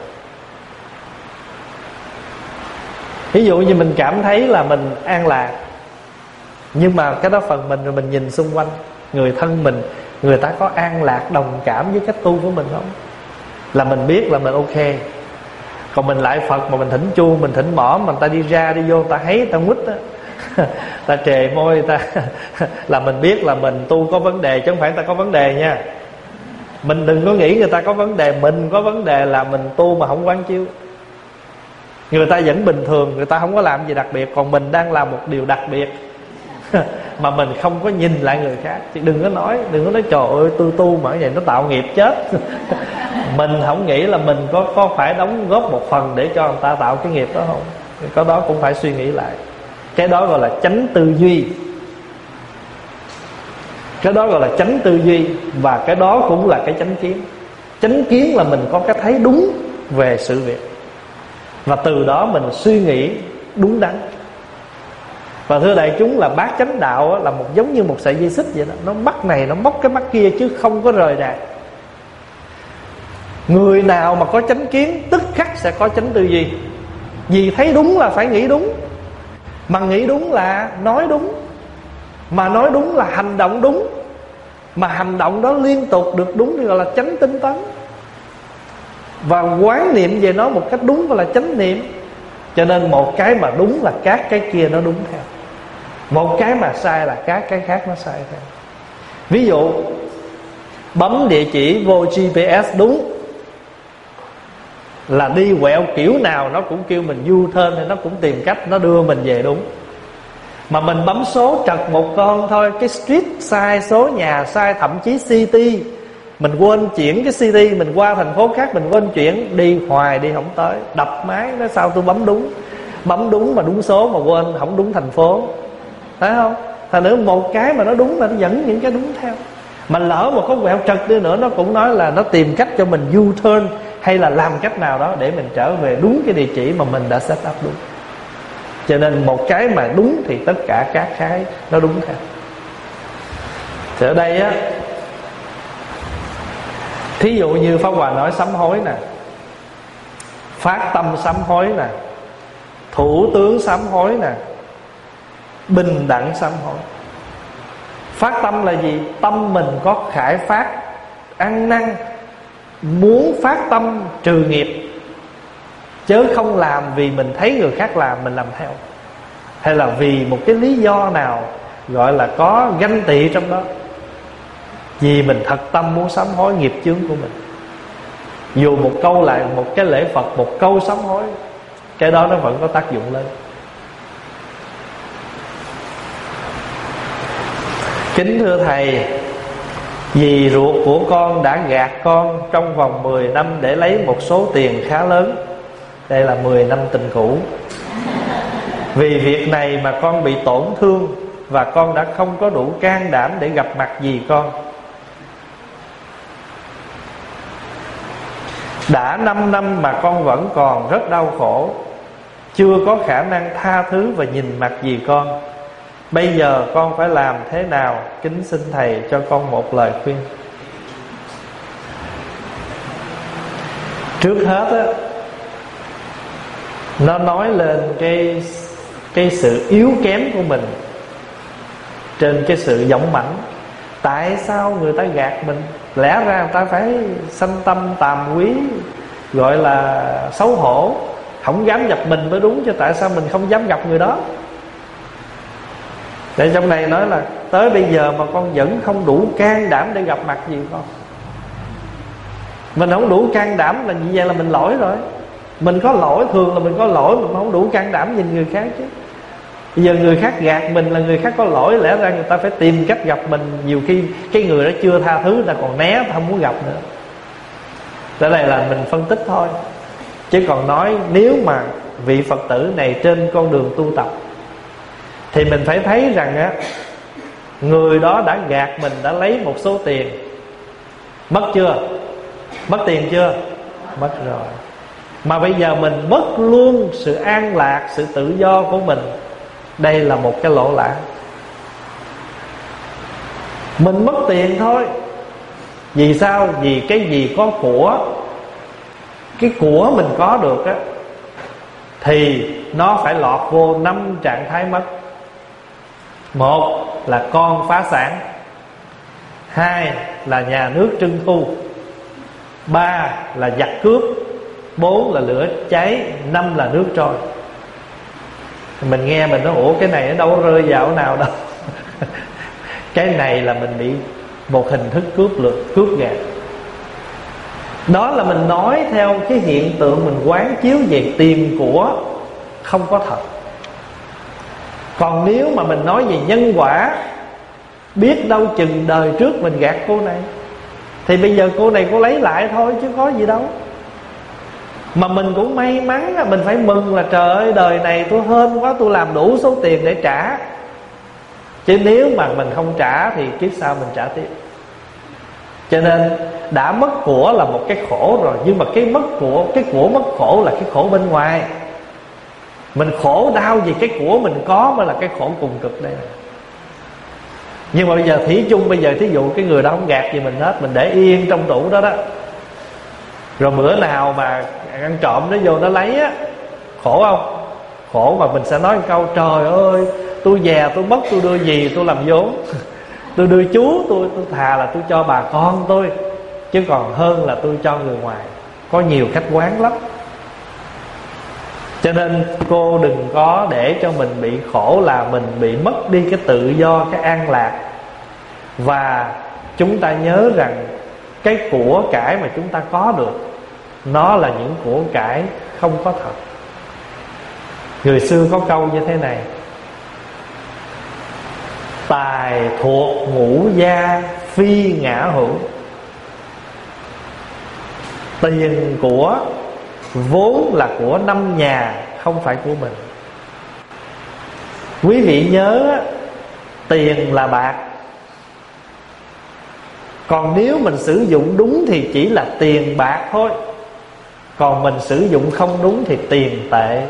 Ví dụ như mình cảm thấy là mình an lạc, nhưng mà cái đó phần mình, rồi mình nhìn xung quanh người thân mình, người ta có an lạc đồng cảm với cách tu của mình không, là mình biết là mình ok. Còn mình lại Phật mà mình thỉnh chuông, mình thỉnh mỏ, mà người ta đi ra đi vô, người ta thấy, người ta quýt á, ta trề môi, người ta là mình biết là mình tu có vấn đề, chứ không phải người ta có vấn đề nha. Mình đừng có nghĩ người ta có vấn đề, mình có vấn đề là mình tu mà không quán chiếu. Người ta vẫn bình thường, người ta không có làm gì đặc biệt, còn mình đang làm một điều đặc biệt mà mình không có nhìn lại người khác. Chứ đừng có nói, đừng có nói trời ơi tôi tu mà vậy nó tạo nghiệp chết. Mình không nghĩ là mình có có phải đóng góp một phần để cho người ta tạo cái nghiệp đó không. Cái đó cũng phải suy nghĩ lại. Cái đó gọi là chánh tư duy. Cái đó gọi là chánh tư duy. Và cái đó cũng là cái chánh kiến. Chánh kiến là mình có cái thấy đúng về sự việc, và từ đó mình suy nghĩ đúng đắn. Và thưa đại chúng, là bát chánh đạo là một giống như một sợi dây xích vậy đó. Nó bắt này, nó móc cái mắt kia, chứ không có rời rạc. Người nào mà có chánh kiến tức khắc sẽ có chánh tư duy. Vì thấy đúng là phải nghĩ đúng. Mà nghĩ đúng là nói đúng. Mà nói đúng là hành động đúng. Mà hành động đó liên tục được đúng thì gọi là chánh tinh tấn. Và quán niệm về nó một cách đúng gọi là chánh niệm. Cho nên một cái mà đúng là các cái kia nó đúng theo. Một cái mà sai là các cái khác nó sai theo. Ví dụ bấm địa chỉ vô giê pê ét đúng là đi quẹo kiểu nào nó cũng kêu mình U-turn, thì nó cũng tìm cách nó đưa mình về đúng. Mà mình bấm số trật một con thôi, cái street sai, số nhà sai, thậm chí city Mình quên chuyển cái xê đê, mình qua thành phố khác mình quên chuyển, đi hoài đi không tới, đập máy nói sao tôi bấm đúng, bấm đúng mà đúng số mà quên không đúng thành phố, phải không? Thành nữa một cái mà nó đúng là nó dẫn những cái đúng theo. Mà lỡ mà có quẹo trật đi nữa, nó cũng nói là nó tìm cách cho mình U-turn, hay là làm cách nào đó để mình trở về đúng cái địa chỉ mà mình đã set up đúng. Cho nên một cái mà đúng thì tất cả các cái nó đúng theo. Thì ở đây á, thí dụ như Pháp Hòa nói sám hối nè, phát tâm sám hối nè, thủ tướng sám hối nè, bình đẳng sám hối. Phát tâm là gì? Tâm mình có khải phát, ăn năn, muốn phát tâm trừ nghiệp, chớ không làm vì mình thấy người khác làm mình làm theo, hay là vì một cái lý do nào gọi là có ganh tị trong đó. Vì mình thật tâm muốn sám hối nghiệp chướng của mình, dù một câu lại một cái lễ Phật, một câu sám hối, cái đó nó vẫn có tác dụng lên. Kính thưa Thầy, dì ruột của con đã gạt con trong vòng mười năm để lấy một số tiền khá lớn. Đây là mười năm tình cũ. Vì việc này mà con bị tổn thương, và con đã không có đủ can đảm để gặp mặt dì con. Đã năm năm mà con vẫn còn rất đau khổ, chưa có khả năng tha thứ và nhìn mặt dì con. Bây giờ con phải làm thế nào? Kính xin Thầy cho con một lời khuyên. Trước hết á, nó nói lên cái cái sự yếu kém của mình trên cái sự dũng mãnh. Tại sao người ta gạt mình? Lẽ ra người ta phải sanh tâm tàm quý, gọi là xấu hổ, không dám gặp mình mới đúng, chứ tại sao mình không dám gặp người đó? Để trong này nói là tới bây giờ mà con vẫn không đủ can đảm để gặp mặt gì con. Mình không đủ can đảm là như vậy là mình lỗi rồi. Mình có lỗi, thường là mình có lỗi, mình không đủ can đảm nhìn người khác chứ. Bây giờ người khác gạt mình là người khác có lỗi, lẽ ra người ta phải tìm cách gặp mình. Nhiều khi cái người đó chưa tha thứ, ta còn né, ta không muốn gặp nữa. Cái này là mình phân tích thôi. Chứ còn nói nếu mà vị Phật tử này trên con đường tu tập thì mình phải thấy rằng á, người đó đã gạt mình, đã lấy một số tiền. Mất chưa? Mất tiền chưa? Mất rồi. Mà bây giờ mình mất luôn sự an lạc, sự tự do của mình. Đây là một cái lỗ lãng. Mình mất tiền thôi. Vì sao? Vì cái gì có của, cái của mình có được á, thì nó phải lọt vô năm trạng thái mất. Một là con phá sản, hai là nhà nước trưng thu, ba là giặc cướp, bốn là lửa cháy, năm là nước trôi. Mình nghe mình nói ủa cái này nó đâu có rơi vào nào đâu. Cái này là mình bị một hình thức cướp lượt, cướp gạt. Đó là mình nói theo cái hiện tượng mình quán chiếu về tiền của không có thật. Còn nếu mà mình nói về nhân quả, biết đâu chừng đời trước mình gạt cô này, thì bây giờ cô này cô lấy lại thôi chứ có gì đâu. Mà mình cũng may mắn, mình phải mừng là trời ơi đời này tôi hên quá, tôi làm đủ số tiền để trả. Chứ nếu mà mình không trả thì kiếp sau mình trả tiếp. Cho nên đã mất của là một cái khổ rồi. Nhưng mà cái mất của, cái của mất khổ là cái khổ bên ngoài. Mình khổ đau vì cái của mình có mới là cái khổ cùng cực đây này. Nhưng mà bây giờ thí chung, bây giờ thí dụ cái người đó không gạt gì mình hết, mình để yên trong tủ đó đó, rồi bữa nào mà ăn trộm nó vô nó lấy á, khổ không? Khổ. Mà mình sẽ nói một câu trời ơi, tôi già tôi mất tôi đưa gì tôi làm vốn. Tôi đưa chú tôi, tôi thà là tôi cho bà con tôi, chứ còn hơn là tôi cho người ngoài. Có nhiều khách quán lắm. Cho nên cô đừng có để cho mình bị khổ là mình bị mất đi cái tự do, cái an lạc. Và chúng ta nhớ rằng cái của cải mà chúng ta có được, nó là những của cải không có thật. Người xưa có câu như thế này: tài thuộc ngũ gia phi ngã hữu. Tiền của vốn là của năm nhà, không phải của mình. Quý vị nhớ, tiền là bạc. Còn nếu mình sử dụng đúng thì chỉ là tiền bạc thôi. Còn mình sử dụng không đúng thì tiền tệ.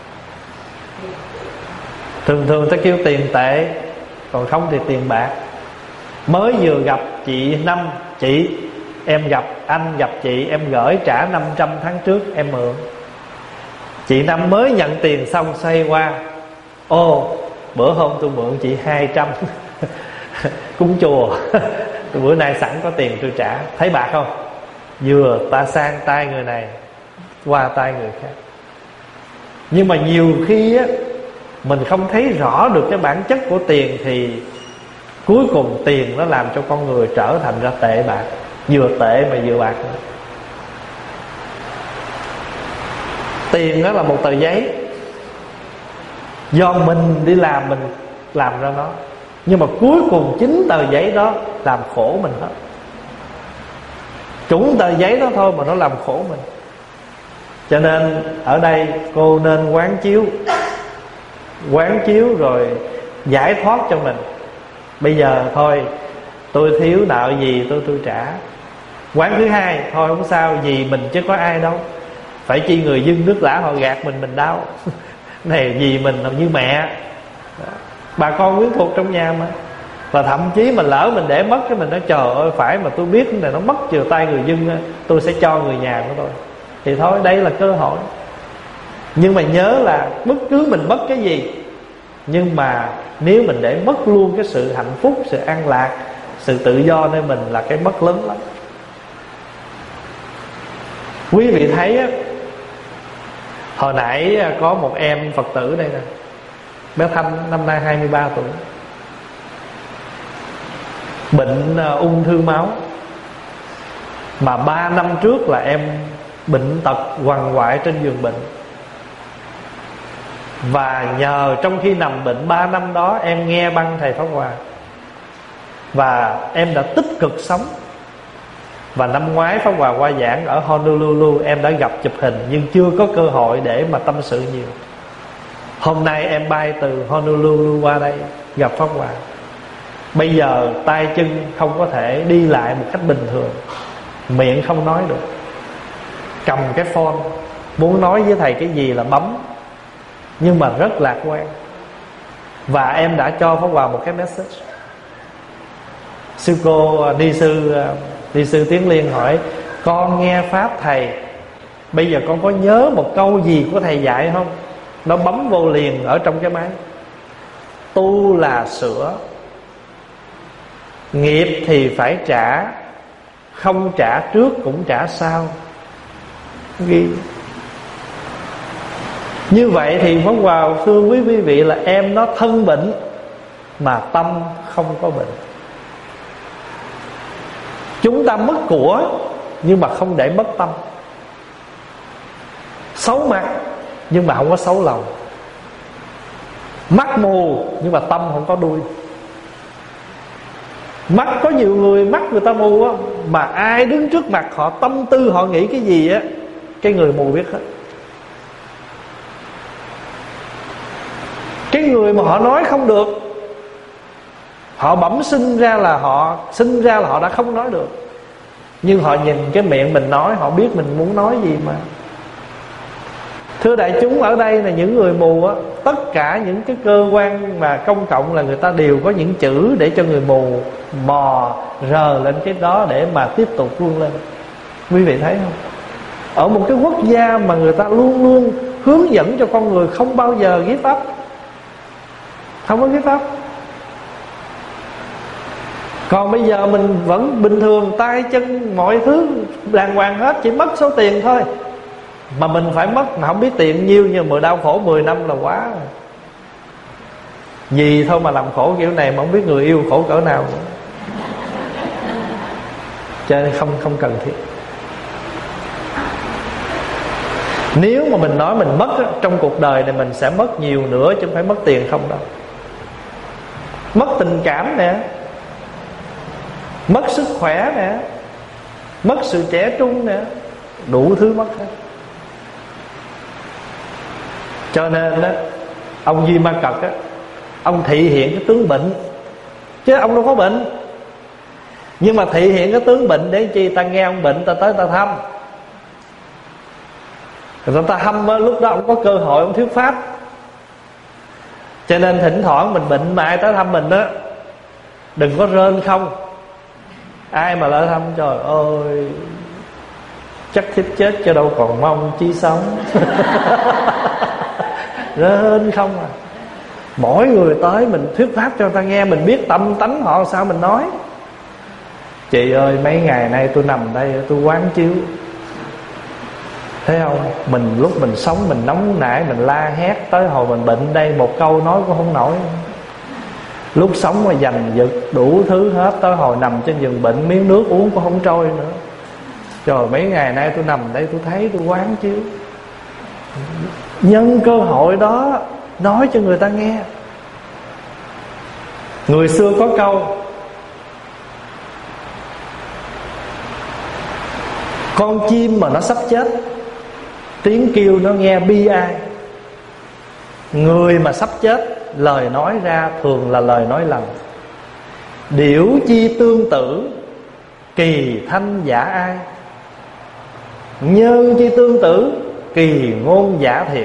Thường thường ta kêu tiền tệ, còn không thì tiền bạc. Mới vừa gặp chị Năm, chị em gặp anh, gặp chị em gửi trả năm trăm tháng trước em mượn. Chị Năm mới nhận tiền xong xoay qua: ô, bữa hôm tôi mượn chị hai trăm cúng chùa bữa nay sẵn có tiền tôi trả. Thấy bạc không? Vừa ta sang tay người này qua tay người khác. Nhưng mà nhiều khi á, mình không thấy rõ được cái bản chất của tiền, thì cuối cùng tiền nó làm cho con người trở thành ra tệ bạc. Vừa tệ mà vừa bạc nữa. Tiền đó là một tờ giấy, do mình đi làm mình làm ra nó, nhưng mà cuối cùng chính tờ giấy đó làm khổ mình hết. Chúng tờ giấy đó thôi mà nó làm khổ mình. Cho nên ở đây cô nên quán chiếu, quán chiếu rồi giải thoát cho mình. Bây giờ thôi, tôi thiếu nợ gì tôi tôi trả. Quán thứ hai, thôi không sao, vì mình chứ có ai đâu, phải chi người dưng nước lã họ gạt mình mình đau này vì mình làm như mẹ, bà con quyến thuộc trong nhà mà. Và thậm chí mà lỡ mình để mất cái mình nói trời ơi, phải mà tôi biết cái này nó mất chiều tay người dưng, tôi sẽ cho người nhà của tôi. Thì thôi, đây là cơ hội. Nhưng mà nhớ là bất cứ mình mất cái gì, nhưng mà nếu mình để mất luôn cái sự hạnh phúc, sự an lạc, sự tự do nơi mình là cái mất lớn lắm. Quý vị thấy á, hồi nãy có một em Phật tử đây nè, bé Thanh, năm nay hai mươi ba tuổi, bệnh ung thư máu. Mà ba năm trước là em bệnh tật quằn quại trên giường bệnh. Và nhờ trong khi nằm bệnh ba năm đó, em nghe băng thầy Pháp Hòa, và em đã tích cực sống. Và năm ngoái Pháp Hòa qua giảng ở Honolulu, em đã gặp chụp hình nhưng chưa có cơ hội để mà tâm sự nhiều. Hôm nay em bay từ Honolulu qua đây gặp Pháp Hòa. Bây giờ tay chân không có thể đi lại một cách bình thường, miệng không nói được, cầm cái phone muốn nói với thầy cái gì là bấm, nhưng mà rất lạc quan. Và em đã cho Pháp Hòa một cái message. Sư cô ni sư Ni sư Tiến Liên hỏi: con nghe pháp thầy, bây giờ con có nhớ một câu gì của thầy dạy không? Nó bấm vô liền ở trong cái máy: tu là sửa, nghiệp thì phải trả, không trả trước cũng trả sau. Ghi như vậy thì Pháp Hòa thưa quý quý vị là em nó thân bệnh mà tâm không có bệnh. Chúng ta mất của nhưng mà không để mất tâm. Xấu mặt nhưng mà không có xấu lòng. Mắt mù nhưng mà tâm không có đuôi. Mắt có nhiều người mắt người ta mù á, mà ai đứng trước mặt họ tâm tư họ nghĩ cái gì á, cái người mù biết hết. Cái người mà họ nói không được, họ bẩm sinh ra là họ sinh ra là họ đã không nói được, nhưng họ nhìn cái miệng mình nói, họ biết mình muốn nói gì mà. Thưa đại chúng, ở đây là những người mù á, tất cả những cái cơ quan mà công cộng là người ta đều có những chữ để cho người mù mò rờ lên cái đó để mà tiếp tục vươn lên. Quý vị thấy không? Ở một cái quốc gia mà người ta luôn luôn hướng dẫn cho con người không bao giờ give up, không có give up. Còn bây giờ mình vẫn bình thường, tay chân mọi thứ đàng hoàng hết, chỉ mất số tiền thôi. Mà mình phải mất mà không biết tiền nhiêu, nhưng mà đau khổ mười năm là quá rồi. Vì thôi mà làm khổ kiểu này mà không biết người yêu khổ cỡ nào nữa. Cho nên không không cần thiết. Nếu mà mình nói mình mất á, trong cuộc đời này mình sẽ mất nhiều nữa, chứ không phải mất tiền không đâu. Mất tình cảm nè, mất sức khỏe nè, mất sự trẻ trung nè, đủ thứ mất hết. Cho nên đó, ông Duy Ma Cật á, ông thị hiện cái tướng bệnh, chứ ông đâu có bệnh. Nhưng mà thị hiện cái tướng bệnh để chi? Ta nghe ông bệnh, ta tới ta thăm. Rồi ta thăm á, lúc đó ông có cơ hội, ông thuyết pháp. Cho nên thỉnh thoảng mình bệnh mà ai tới thăm mình á, đừng có rên không. Ai mà lại thăm trời ơi chắc thích chết cho đâu còn mong chi sống. Rên không à. Mỗi người tới mình thuyết pháp cho người ta nghe, mình biết tâm tánh họ sao mình nói. Chị ơi mấy ngày nay tôi nằm đây tôi quán chiếu, thấy không, mình lúc mình sống mình nóng nảy, mình la hét, tới hồi mình bệnh đây một câu nói cũng không nổi. Lúc sống mà giành giật đủ thứ hết, tới hồi nằm trên giường bệnh miếng nước uống cũng không trôi nữa. Trời, mấy ngày nay tôi nằm đây tôi thấy tôi quán chiếu. Nhân cơ hội đó nói cho người ta nghe. Người xưa có câu: con chim mà nó sắp chết, tiếng kêu nó nghe bi ai. Người mà sắp chết, lời nói ra thường là lời nói lầm. Điểu chi tương tử, kỳ thanh giả ai. Nhân chi tương tử, kỳ ngôn giả thiện.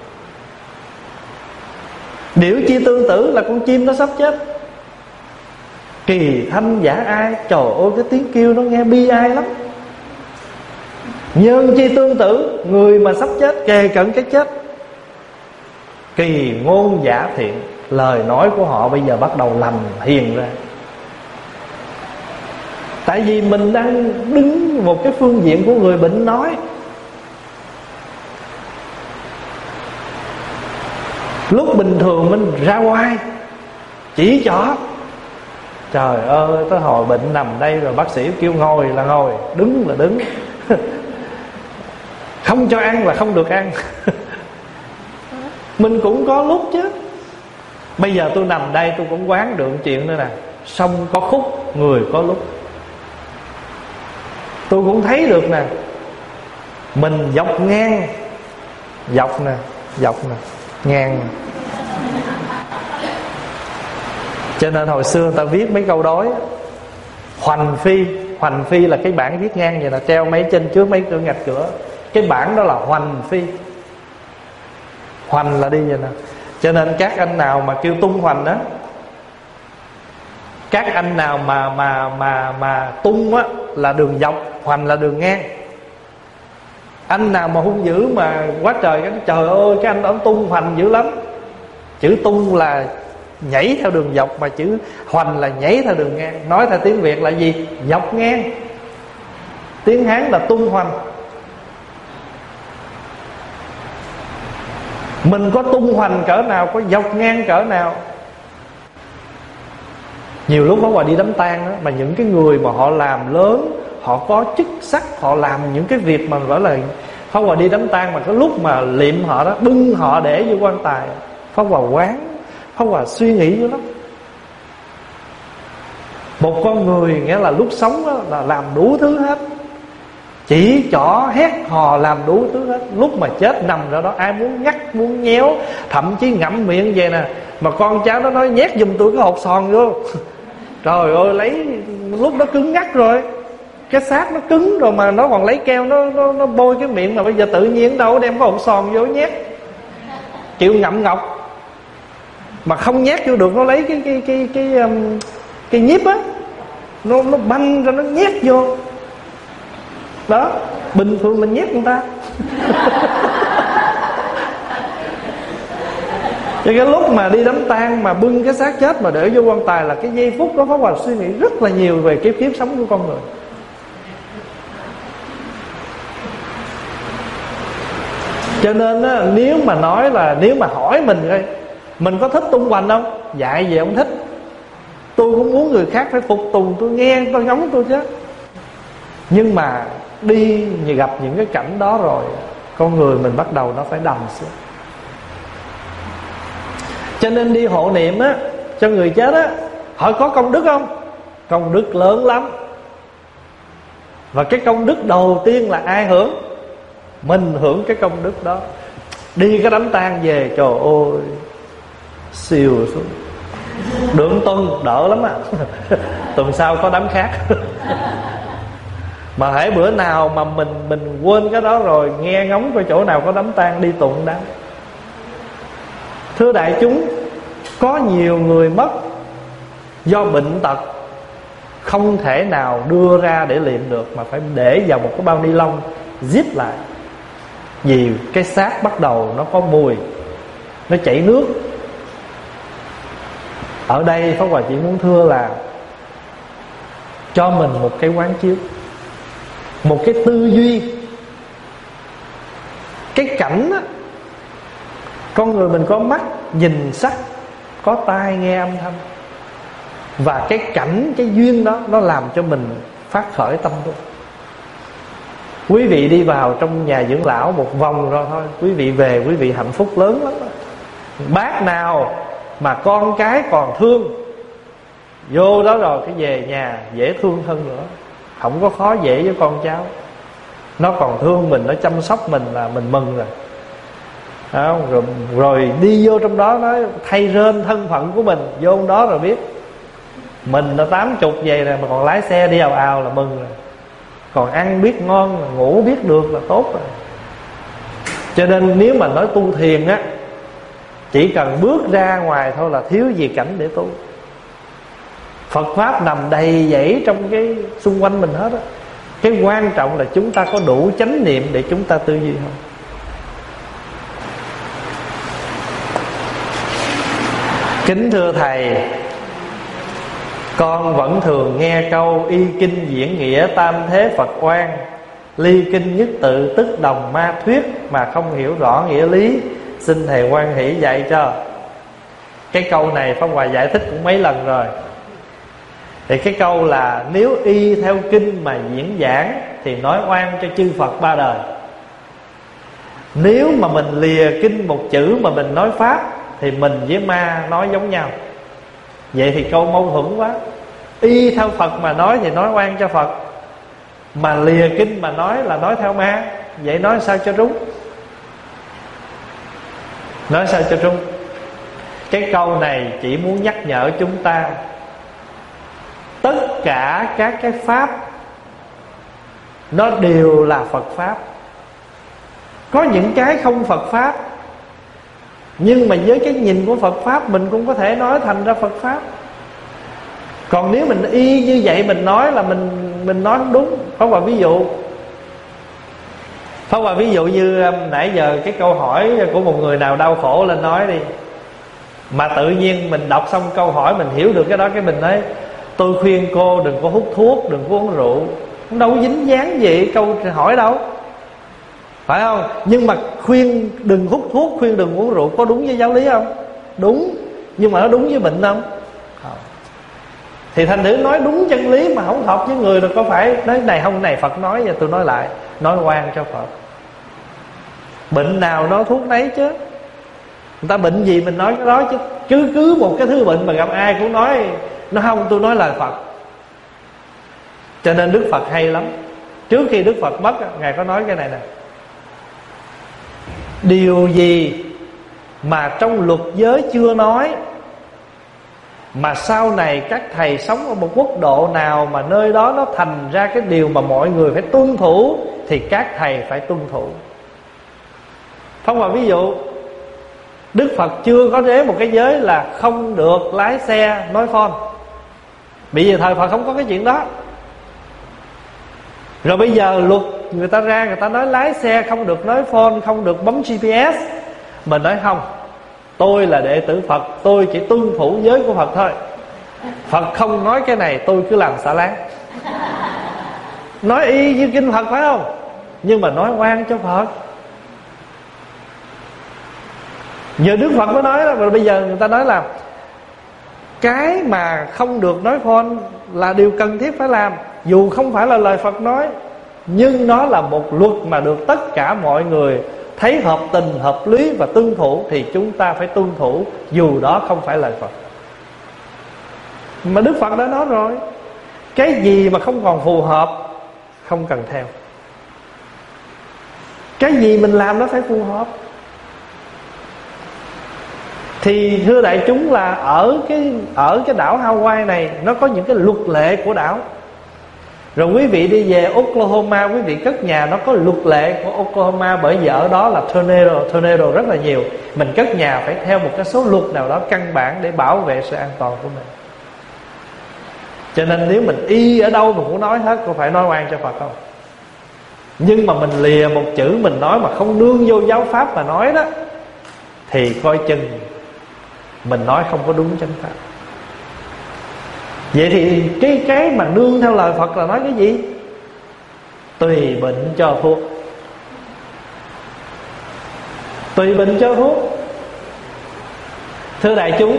Điểu chi tương tử là con chim nó sắp chết, kỳ thanh giả ai. Trời ơi cái tiếng kêu nó nghe bi ai lắm. Nhân chi tương tử, người mà sắp chết, kề cận cái chết. Kỳ ngôn giả thiện, lời nói của họ bây giờ bắt đầu lành hiền ra. Tại vì mình đang đứng một cái phương diện của người bệnh nói. Lúc bình thường mình ra ngoài chỉ trỏ, trời ơi tới hồi bệnh nằm đây rồi bác sĩ kêu ngồi là ngồi, đứng là đứng. Không cho ăn là không được ăn. Mình cũng có lúc chứ. Bây giờ tôi nằm đây tôi cũng quán được chuyện nữa nè. Sông có khúc, người có lúc. Tôi cũng thấy được nè, mình dọc ngang, dọc nè, dọc nè, ngang nè. Cho nên hồi xưa người ta viết mấy câu đối: hoành phi. Hoành phi là cái bảng viết ngang vậy là treo mấy trên trước mấy cửa ngạch cửa. Cái bảng đó là hoành phi. Hoành là đi vậy nè. Cho nên các anh nào mà kêu tung hoành á, các anh nào mà mà mà mà tung á là đường dọc, hoành là đường ngang. Anh nào mà hung dữ mà quá trời, cái trời ơi cái anh đó tung hoành dữ lắm. Chữ tung là nhảy theo đường dọc, mà chữ hoành là nhảy theo đường ngang. Nói theo tiếng Việt là gì? Dọc ngang. Tiếng Hán là tung hoành. Mình có tung hoành cỡ nào, có dọc ngang cỡ nào. Nhiều lúc Pháp Hòa đi đám tang đó, mà những cái người mà họ làm lớn, họ có chức sắc, họ làm những cái việc mà gọi là Pháp Hòa đi đám tang, mà cái lúc mà liệm họ đó, bưng họ để vô quan tài, Pháp Hòa quán, Pháp Hòa suy nghĩ dữ lắm. Một con người nghĩa là lúc sống đó, là làm đủ thứ hết, chỉ trỏ hét hò làm đủ thứ hết. Lúc mà chết nằm ra đó, ai muốn ngắt muốn nhéo, thậm chí ngậm miệng vậy nè, mà con cháu nó nói nhét giùm tôi cái hột sòn vô. Trời ơi lấy, lúc đó cứng ngắt rồi, cái xác nó cứng rồi mà nó còn lấy keo nó nó, nó bôi cái miệng, mà bây giờ tự nhiên đâu đem cái hột sòn vô nhét. Chịu ngậm ngọc mà không nhét vô được, nó lấy cái cái cái cái cái, um, cái nhíp á, nó nó banh ra nó nhét vô. Đó, bình thường mình nhét người ta. Cho cái lúc mà đi đám tang mà bưng cái xác chết mà để vô quan tài là cái giây phút đó Pháp Hòa suy nghĩ rất là nhiều về cái kiếp sống của con người. Cho nên á, nếu mà nói là, nếu mà hỏi mình coi mình có thích tung hoành không? Dạy gì không thích. Tôi cũng muốn người khác phải phục tùng tôi, nghe tôi ngóng tôi chứ. Nhưng mà đi gặp những cái cảnh đó rồi, con người mình bắt đầu nó phải đầm xuống. Cho nên đi hộ niệm á, cho người chết á, hỏi có công đức không? Công đức lớn lắm. Và cái công đức đầu tiên là ai hưởng? mình hưởng cái công đức đó. Đi cái đám tang về, trời ơi, siêu xuống. Được tuần đỡ lắm á. Tuần sau có đám khác. Mà hễ bữa nào mà mình mình quên cái đó rồi, nghe ngóng coi chỗ nào có đám tang đi tụng đám. Thưa đại chúng, có nhiều người mất do bệnh tật, không thể nào đưa ra để liệm được, mà phải để vào một cái bao ni lông zip lại. Vì cái xác bắt đầu nó có mùi, nó chảy nước. Ở đây Pháp Hòa chỉ muốn thưa là cho mình một cái quán chiếu, một cái tư duy. Cái cảnh á, con người mình có mắt nhìn sắc, có tai nghe âm thanh, và cái cảnh, cái duyên đó nó làm cho mình phát khởi tâm tu. Quý vị đi vào trong nhà dưỡng lão một vòng rồi thôi, quý vị về, quý vị hạnh phúc lớn lắm đó. Bác nào mà con cái còn thương, vô đó rồi cái về nhà dễ thương hơn nữa, không có khó dễ với con cháu. Nó còn thương mình, nó chăm sóc mình là mình mừng rồi. Đó, rồi, rồi đi vô trong đó nói thay rên thân phận của mình, vô trong đó rồi biết mình là tám chục về rồi mà còn lái xe đi ào ào là mừng rồi. Còn ăn biết ngon, ngủ biết được là tốt rồi. Cho nên nếu mà nói tu thiền á, chỉ cần bước ra ngoài thôi là thiếu gì cảnh để tu. Phật Pháp nằm đầy dẫy trong cái xung quanh mình hết á. Cái quan trọng là chúng ta có đủ chánh niệm để chúng ta tư duy không. Kính thưa Thầy, con vẫn thường nghe câu y kinh diễn nghĩa tam thế Phật oan, ly kinh nhất tự tức đồng ma thuyết, mà không hiểu rõ nghĩa lý. Xin Thầy hoan hỷ dạy cho. Cái câu này Pháp Hòa giải thích cũng mấy lần rồi. Thì cái câu là nếu y theo kinh mà diễn giảng thì nói oan cho chư Phật ba đời. Nếu mà mình lìa kinh một chữ mà mình nói Pháp thì mình với ma nói giống nhau. Vậy thì câu mâu thuẫn quá. Y theo Phật mà nói thì nói oan cho Phật, mà lìa kinh mà nói là nói theo ma. Vậy nói sao cho đúng? Nói sao cho đúng? Cái câu này chỉ muốn nhắc nhở chúng ta, tất cả các cái Pháp nó đều là Phật Pháp. Có những cái không Phật Pháp, nhưng mà với cái nhìn của Phật Pháp mình cũng có thể nói thành ra Phật Pháp. Còn nếu mình y như vậy mình nói là mình mình nói không đúng. Pháp Hòa ví dụ Pháp Hòa ví dụ như um, nãy giờ cái câu hỏi của một người nào đau khổ lên nói đi, mà tự nhiên mình đọc xong câu hỏi mình hiểu được cái đó, cái mình nói tôi khuyên cô đừng có hút thuốc, đừng có uống rượu. Không đâu có dính dáng gì câu hỏi đâu, phải không? Nhưng mà khuyên đừng hút thuốc, khuyên đừng uống rượu có đúng với giáo lý không? Đúng. Nhưng mà nó đúng với bệnh không? Không. Thì thành thử nói đúng chân lý mà không hợp với người rồi có phải nói này không, này Phật nói, và tôi nói lại, nói oan cho Phật. Bệnh nào nói thuốc nấy chứ. Người ta bệnh gì mình nói cái đó chứ. Cứ cứ một cái thứ bệnh mà gặp ai cũng nói nó không, tôi nói lời Phật. Cho nên Đức Phật hay lắm. Trước khi Đức Phật mất, Ngài có nói cái này nè: điều gì mà trong luật giới chưa nói, mà sau này các thầy sống ở một quốc độ nào mà nơi đó nó thành ra cái điều mà mọi người phải tuân thủ, thì các thầy phải tuân thủ. Không, mà ví dụ Đức Phật chưa có đế một cái giới là không được lái xe nói phone. Bây giờ thời Phật không có cái chuyện đó. Rồi bây giờ luật người ta ra, người ta nói lái xe không được nói phone, không được bấm giê pê ét. Mình nói không, tôi là đệ tử Phật, tôi chỉ tuân thủ giới của Phật thôi. Phật không nói cái này, tôi cứ làm xả láng. Nói y như kinh Phật phải không? Nhưng mà nói oan cho Phật. Giờ Đức Phật mới nói đó, rồi bây giờ người ta nói là cái mà không được nói phone là điều cần thiết phải làm, dù không phải là lời Phật nói, nhưng nó là một luật mà được tất cả mọi người thấy hợp tình, hợp lý và tuân thủ, thì chúng ta phải tuân thủ, dù đó không phải lời Phật. Mà Đức Phật đã nói rồi, cái gì mà không còn phù hợp không cần theo. Cái gì mình làm nó phải phù hợp. Thì thưa đại chúng là ở cái ở cái đảo Hawaii này nó có những cái luật lệ của đảo. Rồi quý vị đi về Oklahoma, quý vị cất nhà nó có luật lệ của Oklahoma, bởi vì ở đó là tornado, tornado rất là nhiều. Mình cất nhà phải theo một cái số luật nào đó căn bản để bảo vệ sự an toàn của mình. Cho nên nếu mình y ở đâu mình cũng nói hết, có phải nói oan cho Phật không? Nhưng mà mình lìa một chữ mình nói mà không nương vô giáo pháp mà nói đó, thì coi chừng mình nói không có đúng chánh pháp. Vậy thì cái cái mà nương theo lời Phật là nói cái gì? Tùy bệnh cho thuốc. Tùy bệnh cho thuốc. Thưa đại chúng,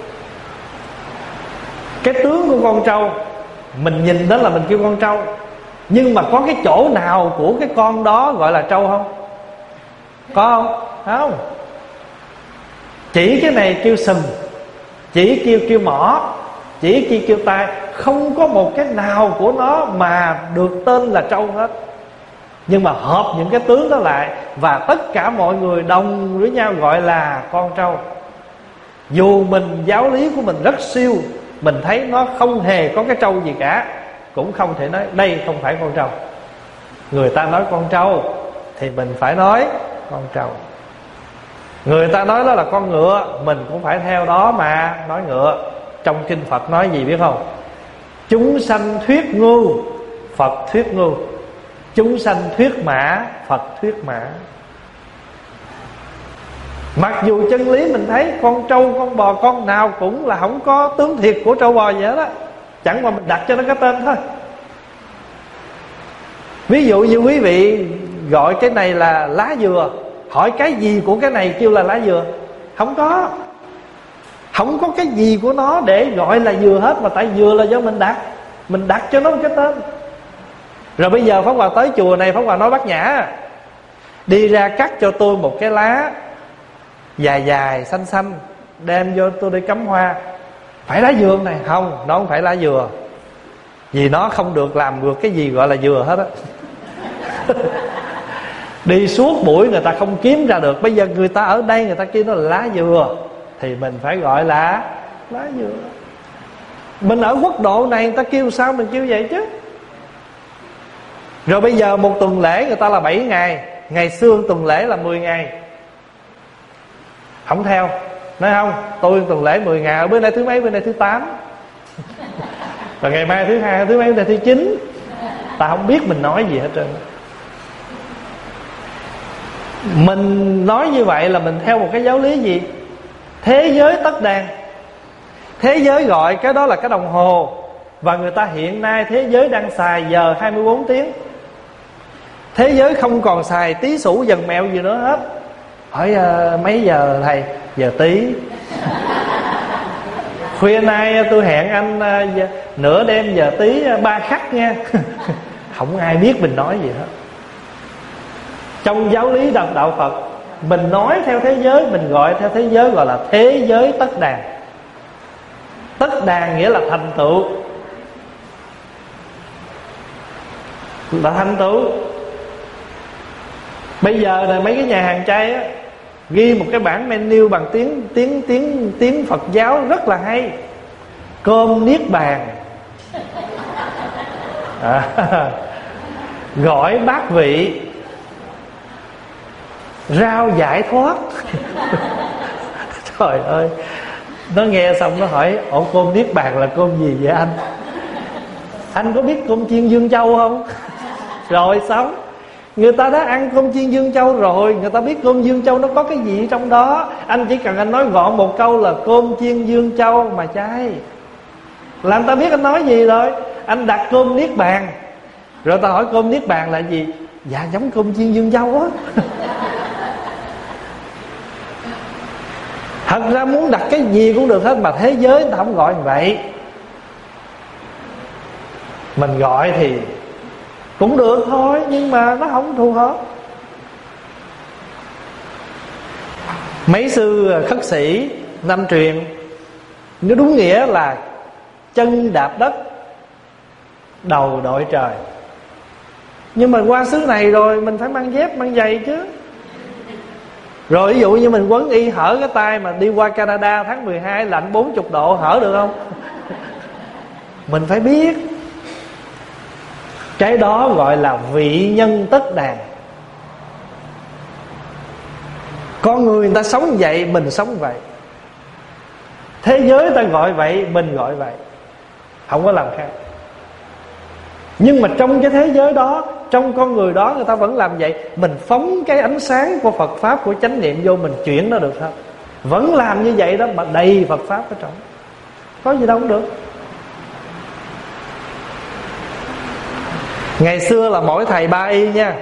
cái tướng của con trâu mình nhìn đó là mình kêu con trâu, nhưng mà có cái chỗ nào của cái con đó gọi là trâu không? Có không? Không. Chỉ cái này kêu sừng, chỉ kêu kêu mỏ, chỉ kêu kêu tai. Không có một cái nào của nó mà được tên là trâu hết. Nhưng mà hợp những cái tướng đó lại, và tất cả mọi người đồng với nhau gọi là con trâu. Dù mình giáo lý của mình rất siêu, mình thấy nó không hề có cái trâu gì cả, cũng không thể nói đây không phải con trâu. Người ta nói con trâu thì mình phải nói con trâu. Người ta nói đó là con ngựa, mình cũng phải theo đó mà nói ngựa. Trong kinh Phật nói gì biết không? Chúng sanh thuyết ngu, Phật thuyết ngu. Chúng sanh thuyết mã, Phật thuyết mã. Mặc dù chân lý mình thấy con trâu, con bò, con nào cũng là không có tướng thiệt của trâu bò vậy đó, chẳng qua mình đặt cho nó cái tên thôi. Ví dụ như quý vị gọi cái này là lá dừa, hỏi cái gì của cái này kêu là lá dừa? Không có. Không có cái gì của nó để gọi là dừa hết, mà tại dừa là do mình đặt. Mình đặt cho nó một cái tên. Rồi bây giờ Pháp Hòa tới chùa này, Pháp Hòa nói Bát Nhã, đi ra cắt cho tôi một cái lá dài dài xanh xanh, đem vô tôi đi cắm hoa. Phải lá dừa này? Không, nó không phải lá dừa, vì nó không được làm được cái gì gọi là dừa hết á. Đi suốt buổi người ta không kiếm ra được. Bây giờ người ta ở đây người ta kêu nó là lá dừa, thì mình phải gọi là lá dừa. Mình ở quốc độ này người ta kêu sao mình kêu vậy chứ. Rồi bây giờ một tuần lễ người ta là bảy ngày, ngày xưa tuần lễ là mười ngày. Không theo, nói không, tôi tuần lễ mười ngày, bữa nay thứ mấy, bữa nay thứ tám, và ngày mai thứ hai, thứ mấy, bữa nay thứ chín. Ta không biết mình nói gì hết trơn. Mình nói như vậy là mình theo một cái giáo lý gì? Thế giới tất đàn. Thế giới gọi cái đó là cái đồng hồ, và người ta hiện nay thế giới đang xài giờ hai mươi bốn tiếng. Thế giới không còn xài tí sủ dần mẹo gì nữa hết. Hỏi uh, mấy giờ thầy? Giờ tí. Khuya nay tôi hẹn anh uh, nửa đêm giờ tí uh, ba khắc nha. Không ai biết mình nói gì hết. Trong giáo lý đạo, đạo Phật, mình nói theo thế giới, mình gọi theo thế giới gọi là thế giới tất đàn. Tất đàn nghĩa là thành tựu, là thành tựu. Bây giờ này mấy cái nhà hàng chay á, ghi một cái bảng menu bằng tiếng tiếng tiếng tiếng Phật giáo rất là hay. Cơm niết bàn, à, gỏi bát vị, rau giải thoát. Trời ơi, nó nghe xong nó hỏi: ổ cơm niết bàn là cơm gì vậy anh? Anh có biết cơm chiên Dương Châu không? Rồi xong, người ta đã ăn cơm chiên Dương Châu rồi, người ta biết cơm Dương Châu nó có cái gì trong đó. Anh chỉ cần anh nói gọn một câu là cơm chiên Dương Châu mà chay, là người ta biết anh nói gì rồi. Anh đặt cơm niết bàn, rồi ta hỏi cơm niết bàn là gì? Dạ giống cơm chiên Dương Châu á. Thật ra muốn đặt cái gì cũng được hết, mà thế giới người ta không gọi như vậy. Mình gọi thì cũng được thôi, nhưng mà nó không phù hợp. Mấy sư khất sĩ năm truyền, nếu đúng nghĩa là chân đạp đất, đầu đội trời. Nhưng mà qua xứ này rồi mình phải mang dép, mang giày chứ. Rồi ví dụ như mình quấn y hở cái tay mà đi qua Canada tháng mười hai lạnh bốn mươi độ, hở được không? Mình phải biết. Cái đó gọi là vị nhân tất đàn. Con người người ta sống vậy, mình sống vậy. Thế giới ta gọi vậy, mình gọi vậy, không có làm khác. Nhưng mà trong cái thế giới đó, trong con người đó, người ta vẫn làm vậy. Mình phóng cái ánh sáng của Phật Pháp, của chánh niệm vô, mình chuyển nó được không? Vẫn làm như vậy đó, mà đầy Phật Pháp ở trong. Có gì đâu không được. Ngày xưa là mỗi thầy ba y nha,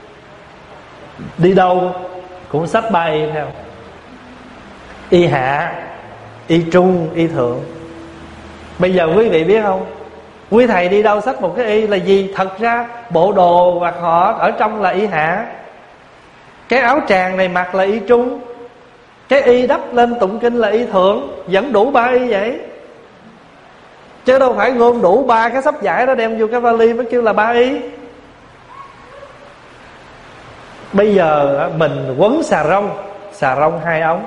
đi đâu cũng xách ba y theo. Y hạ, y trung, y thượng. Bây giờ quý vị biết không, quý thầy đi đâu xách một cái y là gì? Thật ra bộ đồ hoặc họ ở trong là y hạ, cái áo tràng này mặc là y trung, cái y đắp lên tụng kinh là y thượng. Vẫn đủ ba y vậy, chứ đâu phải gom đủ ba cái sắp vải đó đem vô cái vali mới kêu là ba y. Bây giờ mình quấn xà rông, xà rông hai ống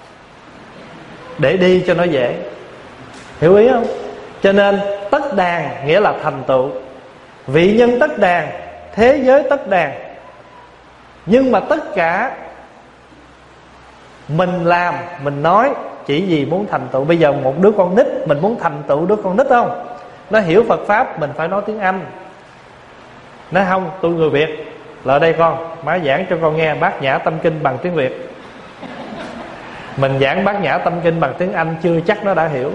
để đi cho nó dễ. Hiểu ý không? Cho nên tất đàn nghĩa là thành tựu, vị nhân tất đàn, thế giới tất đàn. Nhưng mà tất cả mình làm, mình nói chỉ vì muốn thành tựu. Bây giờ một đứa con nít, mình muốn thành tựu đứa con nít không? Nó hiểu Phật Pháp, mình phải nói tiếng Anh. Nói không, tôi người Việt, lại đây con, má giảng cho con nghe Bát Nhã Tâm Kinh bằng tiếng Việt. Mình giảng Bát Nhã Tâm Kinh bằng tiếng Anh chưa chắc nó đã hiểu.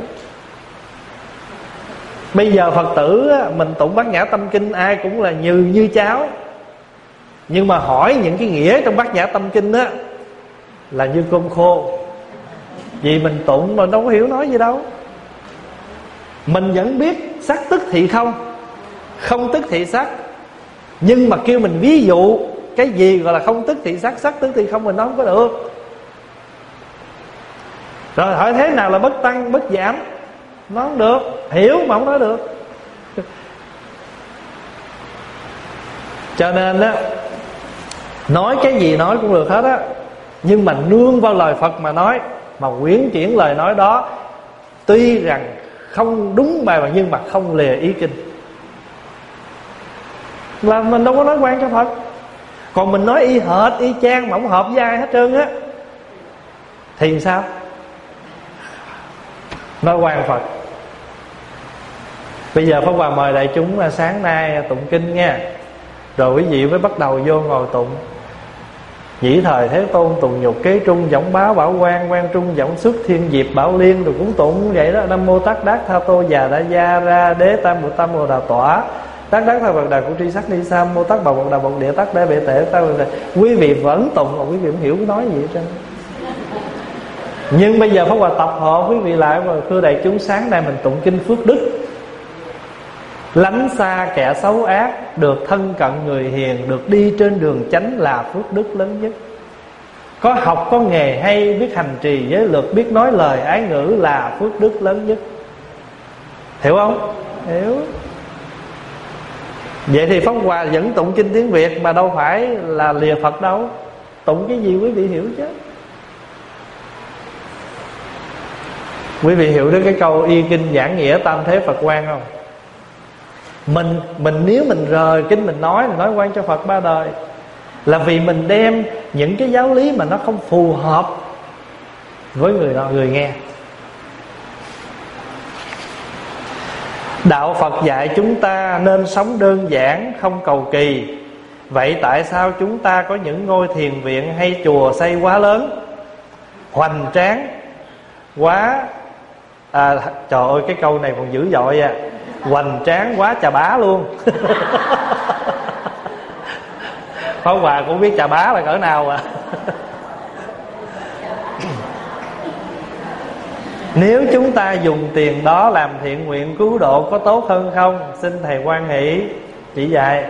Bây giờ Phật tử mình tụng Bát Nhã Tâm Kinh ai cũng là như như cháo. Nhưng mà hỏi những cái nghĩa trong Bát Nhã Tâm Kinh á là như cơm khô. Vì mình tụng mà đâu có hiểu nói gì đâu. Mình vẫn biết sắc tức thị không, không tức thị sắc. Nhưng mà kêu mình ví dụ cái gì gọi là không tức thị sắc, sắc tức thị không, mình nói không có được. Rồi hỏi thế nào là bất tăng, bất giảm, nói không được. Hiểu mà không nói được. Cho nên á, nói cái gì nói cũng được hết á, nhưng mà nương vào lời Phật mà nói, mà quyển chuyển lời nói đó. Tuy rằng không đúng bài mà nhưng mà không lìa ý kinh, là mình đâu có nói quan cho Phật. Còn mình nói y hệt, y chang mà không hợp với ai hết trơn á thì sao? Nói quan Phật. Bây giờ Pháp Hòa mời đại chúng là sáng nay tụng kinh nha. Rồi quý vị mới bắt đầu vô ngồi tụng. Nhĩ thời Thế Tôn tùng nhục kế trung, giọng báo bảo quan, quan trung giọng xuất thiên diệp bảo liên. Rồi cũng tụng vậy đó. Nam mô Tát Đát Tha Tô Già Đa Gia Ra Đế Tam Mô Tam Mô Đà Tỏa Tát Đát Tha Bậc Đà Cụ Tri Sắc Ni Sam Mô Tát Bảo Bậc Đà Bậc Địa Tát Đế Bệ Tệ Tát Bệ. Quý vị vẫn tụng mà quý vị không hiểu nói gì hết trơn. Nhưng bây giờ Pháp Hòa tập hợp quý vị lại và thưa đại chúng, sáng nay mình tụng kinh phước đức. Lánh xa kẻ xấu ác, được thân cận người hiền, được đi trên đường chánh là phước đức lớn nhất. Có học có nghề hay, biết hành trì giới luật, biết nói lời ái ngữ là phước đức lớn nhất. Hiểu không? Hiểu. Vậy thì Pháp Hòa vẫn tụng kinh tiếng Việt mà đâu phải là lìa Phật đâu. Tụng cái gì quý vị hiểu chứ. Quý vị hiểu đến cái câu y kinh giảng nghĩa tam thế Phật quan không? Mình mình nếu mình rời kinh mình nói thì nói quan cho Phật ba đời, là vì mình đem những cái giáo lý mà nó không phù hợp với người đó, người nghe. Đạo Phật dạy chúng ta nên sống đơn giản, không cầu kỳ. Vậy tại sao chúng ta có những ngôi thiền viện hay chùa xây quá lớn, hoành tráng quá à, trời ơi cái câu này còn dữ dội à, hoành tráng quá chà bá luôn. Pháp Hòa cũng biết chà bá là cỡ nào à. Nếu chúng ta dùng tiền đó làm thiện nguyện cứu độ có tốt hơn không? Xin thầy quan hỷ chỉ dạy.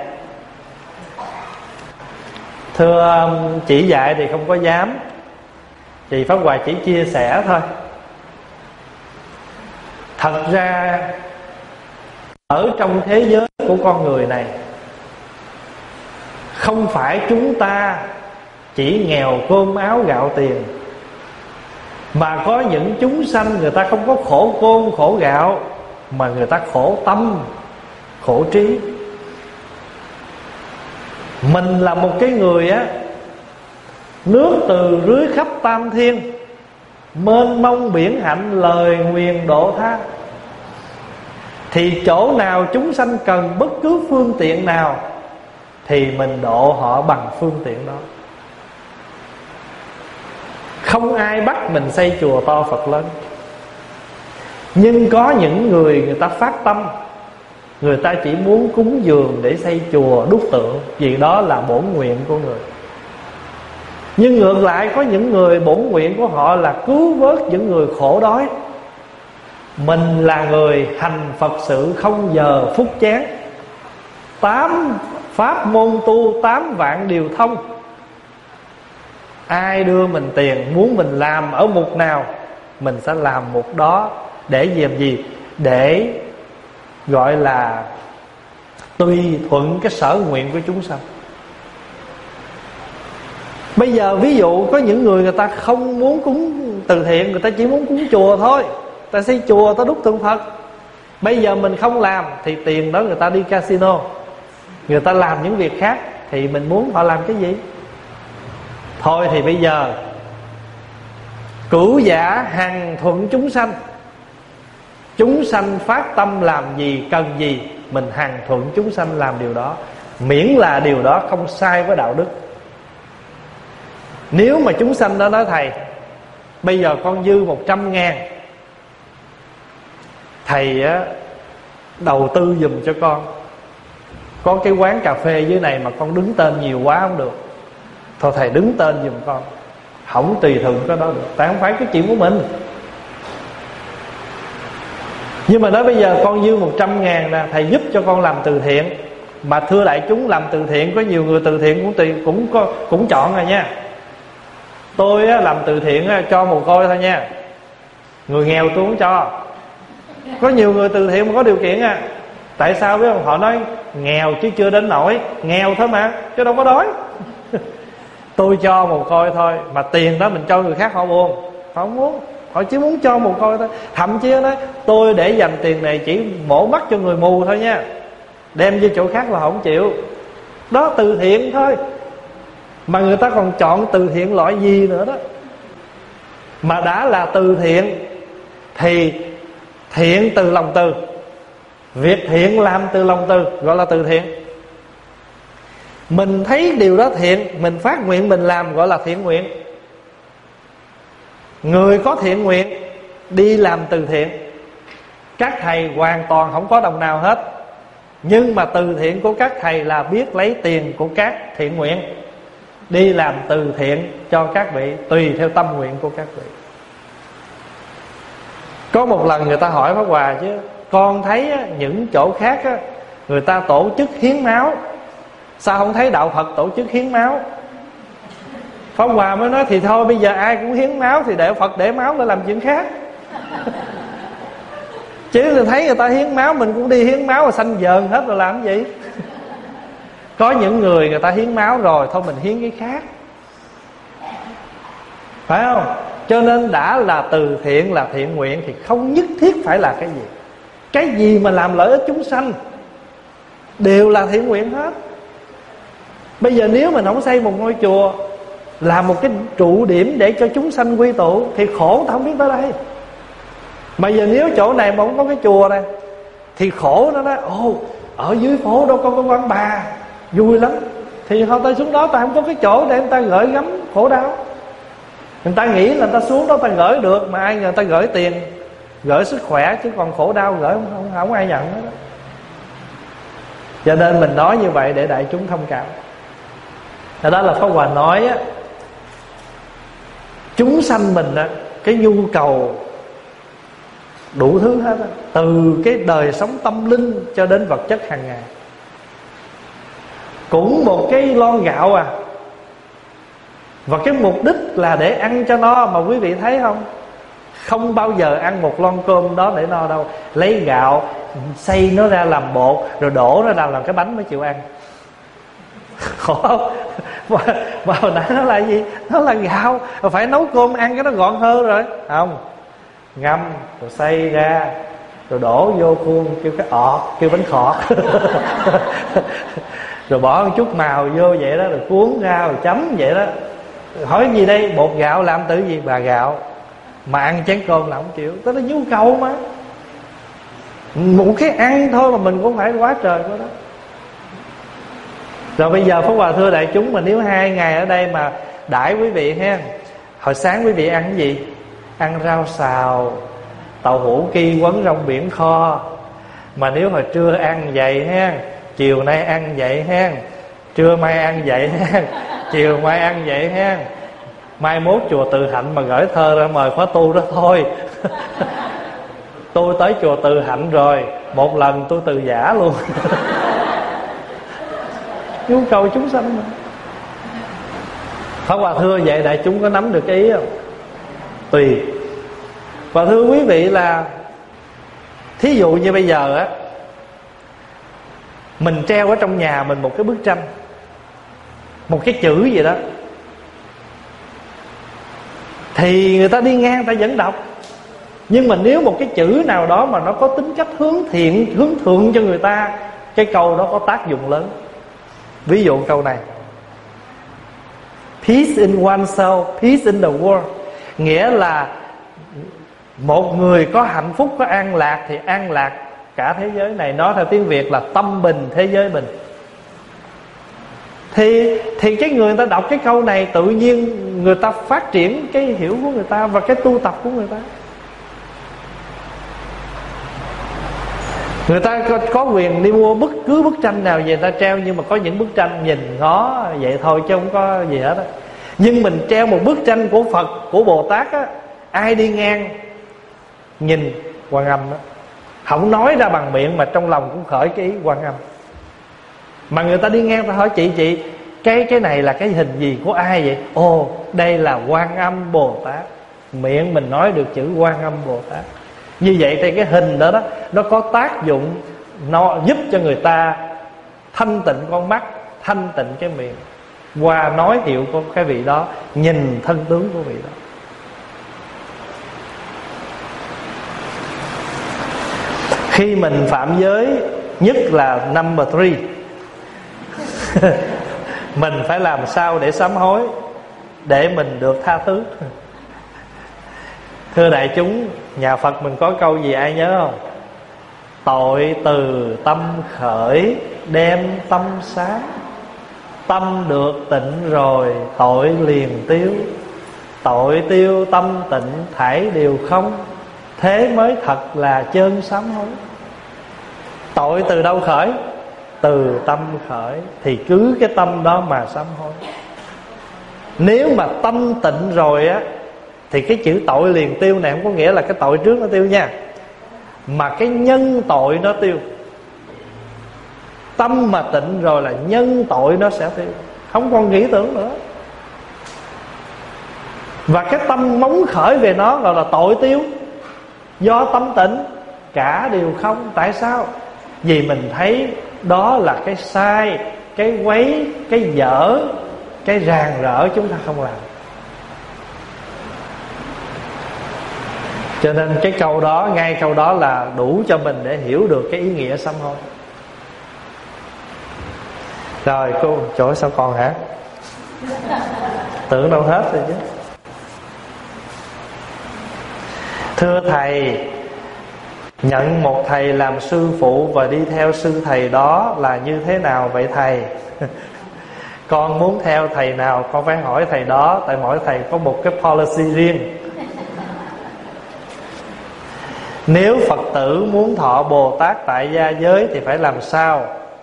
Thưa chỉ dạy thì không có dám, thì Pháp Hòa chỉ chia sẻ thôi. Thật ra ở trong thế giới của con người này, Không phải chúng ta chỉ nghèo cơm áo gạo tiền, mà có những chúng sanh người ta không có khổ cơm khổ gạo, mà người ta khổ tâm, khổ trí. Mình là một cái người á, nước từ rưới khắp tam thiên, mênh mông biển hạnh lời nguyền độ tha. Thì chỗ nào chúng sanh cần bất cứ phương tiện nào thì mình độ họ bằng phương tiện đó. Không ai bắt mình xây chùa to Phật lớn. Nhưng có những người người ta phát tâm, người ta chỉ muốn cúng dường để xây chùa đúc tượng, vì đó là bổn nguyện của người. Nhưng ngược lại có những người bổn nguyện của họ là cứu vớt những người khổ đói. Mình là người hành Phật sự không giờ phút chán, tám pháp môn tu tám vạn điều thông. Ai đưa mình tiền, muốn mình làm ở mục nào, mình sẽ làm mục đó. Để làm gì? Để gọi là tùy thuận cái sở nguyện của chúng sanh. Bây giờ ví dụ có những người người ta không muốn cúng từ thiện, người ta chỉ muốn cúng chùa thôi, ta xây chùa, ta đúc tượng Phật. Bây giờ mình không làm thì tiền đó người ta đi casino, người ta làm những việc khác, thì mình muốn họ làm cái gì? Thôi thì bây giờ cửu giả hằng thuận chúng sanh. Chúng sanh phát tâm làm gì, cần gì, mình hằng thuận chúng sanh làm điều đó, miễn là điều đó không sai với đạo đức. Nếu mà chúng sanh đó nói thầy, bây giờ con dư một trăm ngàn, thầy á, đầu tư giùm cho con. Có cái quán cà phê dưới này mà con đứng tên nhiều quá không được, thôi thầy đứng tên giùm con. Không tùy thuận cái đó được, tại không phải cái chuyện của mình. Nhưng mà nói bây giờ con dư một trăm ngàn nè, thầy giúp cho con làm từ thiện. Mà thưa đại chúng, làm từ thiện có nhiều người từ thiện cũng tùy, cũng có, cũng chọn rồi nha. Tôi á, làm từ thiện á, cho mồ côi thôi nha, người nghèo tôi không cho. Có nhiều người từ thiện mà có điều kiện à. Tại sao biết không? Họ nói nghèo chứ chưa đến nỗi, nghèo thôi mà, chứ đâu có đói. Tôi cho mồ côi thôi, mà tiền đó mình cho người khác họ buồn, họ không muốn, họ chỉ muốn cho mồ côi thôi. Thậm chí nói tôi để dành tiền này chỉ mổ mắt cho người mù thôi nha, đem đi chỗ khác là họ không chịu. Đó từ thiện thôi. Mà người ta còn chọn từ thiện loại gì nữa đó. Mà đã là từ thiện thì thiện từ lòng từ. Việc thiện làm từ lòng từ gọi là từ thiện. Mình thấy điều đó thiện, mình phát nguyện mình làm gọi là thiện nguyện. Người có thiện nguyện đi làm từ thiện. Các thầy hoàn toàn không có đồng nào hết, nhưng mà từ thiện của các thầy là biết lấy tiền của các thiện nguyện đi làm từ thiện cho các vị, tùy theo tâm nguyện của các vị. Có một lần người ta hỏi Pháp Hòa chứ, con thấy những chỗ khác người ta tổ chức hiến máu, sao không thấy đạo Phật tổ chức hiến máu? Pháp Hòa mới nói thì thôi, bây giờ ai cũng hiến máu thì để Phật để máu để làm chuyện khác. Chứ thấy người ta hiến máu mình cũng đi hiến máu rồi xanh dờn hết rồi làm cái gì? Có những người người ta hiến máu rồi, thôi mình hiến cái khác, phải không? Cho nên đã là từ thiện, là thiện nguyện thì không nhất thiết phải là cái gì. Cái gì mà làm lợi ích chúng sanh đều là thiện nguyện hết. Bây giờ nếu mình không xây một ngôi chùa, làm một cái trụ điểm để cho chúng sanh quy tụ, thì khổ ta không biết tới đây. Mà giờ nếu chỗ này mà không có cái chùa này thì khổ nó đó. Ồ, ở dưới phố đâu có cái quán bar vui lắm, thì họ ta xuống đó ta không có cái chỗ để người ta gửi gắm khổ đau. Người ta nghĩ là người ta xuống đó ta gửi được, mà ai người ta gửi tiền, gửi sức khỏe, chứ còn khổ đau gửi không, không, không ai nhận hết đó. Cho nên mình nói như vậy để đại chúng thông cảm. Đó là Pháp Hòa nói á, chúng sanh mình á, cái nhu cầu đủ thứ hết á, từ cái đời sống tâm linh cho đến vật chất hàng ngày. Cũng một cái lon gạo à, và cái mục đích là để ăn cho no. Mà quý vị thấy không, không bao giờ ăn một lon cơm đó để no đâu. Lấy gạo xay nó ra làm bột, rồi đổ nó ra làm cái bánh mới chịu ăn. Khổ không? Mà, mà hồi nãy nó là gì? Nó là gạo, phải nấu cơm ăn cái nó gọn hơn rồi. Không, ngâm rồi xay ra, rồi đổ vô khuôn, kêu cái ọt, kêu bánh khọt. Rồi bỏ một chút màu vô vậy đó, rồi cuốn ra rồi chấm vậy đó. Hỏi gì đây? Bột gạo làm từ gì? Bà gạo. Mà ăn chén cơm là không chịu. Đó là nhu cầu mà. Một cái ăn thôi mà mình cũng phải quá trời của đó. Rồi bây giờ Pháp Hòa thưa đại chúng, mà nếu hai ngày ở đây mà đãi quý vị ha, hồi sáng quý vị ăn cái gì? Ăn rau xào, tàu hũ ki quấn rong biển kho. Mà nếu hồi trưa ăn vậy ha, chiều nay ăn vậy ha, trưa mai ăn vậy ha, chiều mai ăn vậy ha, mai mốt chùa Từ Hạnh mà gửi thơ ra mời khóa tu đó thôi. Tôi tới chùa Từ Hạnh rồi, một lần tôi từ giả luôn. Nhu cầu chúng sanh mà. Pháp Hòa thưa vậy đại chúng có nắm được cái ý không? Tùy. Và thưa quý vị là, thí dụ như bây giờ á, mình treo ở trong nhà mình một cái bức tranh, một cái chữ gì đó, thì người ta đi ngang ta vẫn đọc. Nhưng mà nếu một cái chữ nào đó mà nó có tính cách hướng thiện, hướng thượng cho người ta, cái câu đó có tác dụng lớn. Ví dụ câu này: Peace in oneself, peace in the world. Nghĩa là một người có hạnh phúc, có an lạc thì an lạc cả thế giới này. Nói theo tiếng Việt là tâm bình thế giới bình. Thì, thì cái người ta đọc cái câu này, tự nhiên người ta phát triển cái hiểu của người ta và cái tu tập của người ta. Người ta có, có quyền đi mua bất cứ bức tranh nào về người ta treo. Nhưng mà có những bức tranh nhìn ngó vậy thôi chứ không có gì hết á. Nhưng mình treo một bức tranh của Phật, của Bồ Tát á, ai đi ngang nhìn Quan Âm đó, không nói ra bằng miệng mà trong lòng cũng khởi cái ý Quan Âm. Mà người ta đi ngang ta hỏi: Chị chị Cái cái này là cái hình gì của ai vậy? Ồ, đây là Quan Âm Bồ Tát. Miệng mình nói được chữ Quan Âm Bồ Tát. Như vậy thì cái hình đó đó, nó có tác dụng, nó giúp cho người ta thanh tịnh con mắt, thanh tịnh cái miệng, qua nói hiệu của cái vị đó, nhìn thân tướng của vị đó. Khi mình phạm giới, nhất là number three, mình phải làm sao để sám hối, để mình được tha thứ. Thưa đại chúng, nhà Phật mình có câu gì ai nhớ không? Tội từ tâm khởi, đem tâm sáng. Tâm được tịnh rồi, tội liền tiêu. Tội tiêu tâm tịnh, thảy đều không. Thế mới thật là chân sám hối. Tội từ đâu khởi? Từ tâm khởi. Thì cứ cái tâm đó mà sám hối. Nếu mà tâm tịnh rồi á, thì cái chữ tội liền tiêu này không có nghĩa là cái tội trước nó tiêu nha, mà cái nhân tội nó tiêu. Tâm mà tịnh rồi là nhân tội nó sẽ tiêu, không còn nghĩ tưởng nữa. Và cái tâm móng khởi về nó gọi là tội tiêu. Do tâm tịnh cả đều không. Tại sao? Vì mình thấy đó là cái sai, cái quấy, cái dở, cái ràng rỡ, chúng ta không làm. Cho nên cái câu đó, ngay câu đó là đủ cho mình để hiểu được cái ý nghĩa sám hối. Rồi cô, chỗ sao còn hả? Tưởng đâu hết rồi chứ. Thưa thầy, nhận một thầy làm sư phụ và đi theo sư thầy đó là như thế nào vậy thầy? Con muốn theo thầy nào con phải hỏi thầy đó, tại mỗi thầy có một cái policy riêng. Nếu Phật tử muốn thọ Bồ Tát tại gia giới thì phải làm sao?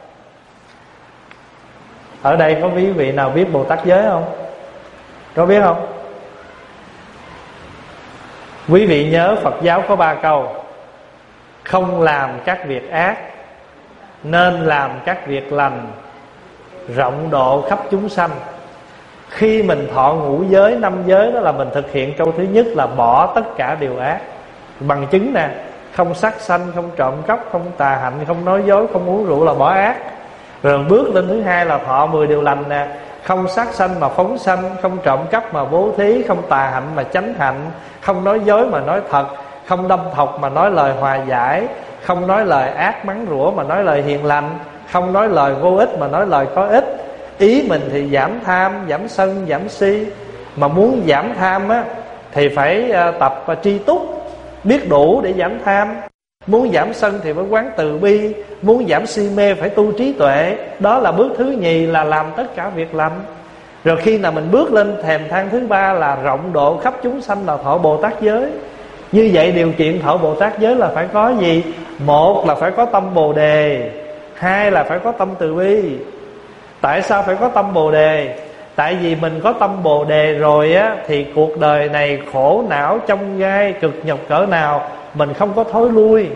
Ở đây có quý vị nào biết Bồ Tát giới không? Có biết không? Quý vị nhớ Phật giáo có ba câu: không làm các việc ác, nên làm các việc lành, rộng độ khắp chúng sanh. Khi mình thọ ngũ giới, năm giới đó là mình thực hiện câu thứ nhất là bỏ tất cả điều ác. Bằng chứng nè: không sát sanh, không trộm cắp, không tà hạnh, không nói dối, không uống rượu là bỏ ác. Rồi bước lên thứ hai là thọ mười điều lành nè: không sát sanh mà phóng sanh, không trộm cắp mà bố thí, không tà hạnh mà chánh hạnh, không nói dối mà nói thật, không đâm thọc mà nói lời hòa giải, không nói lời ác mắng rủa mà nói lời hiền lành, không nói lời vô ích mà nói lời có ích. Ý mình thì giảm tham, giảm sân, giảm si. Mà muốn giảm tham á thì phải tập tri túc, biết đủ để giảm tham. Muốn giảm sân thì phải quán từ bi. Muốn giảm si mê phải tu trí tuệ. Đó là bước thứ nhì, là làm tất cả việc lành. Rồi khi nào mình bước lên thềm thang thứ ba là rộng độ khắp chúng sanh, là thọ Bồ Tát giới. Như vậy điều kiện thọ Bồ Tát giới là phải có gì? Một là phải có tâm Bồ Đề, hai là phải có tâm từ bi. Tại sao phải có tâm Bồ Đề? Tại vì mình có tâm Bồ Đề rồi á, thì cuộc đời này khổ não chông gai, cực nhọc cỡ nào mình không có thối lui.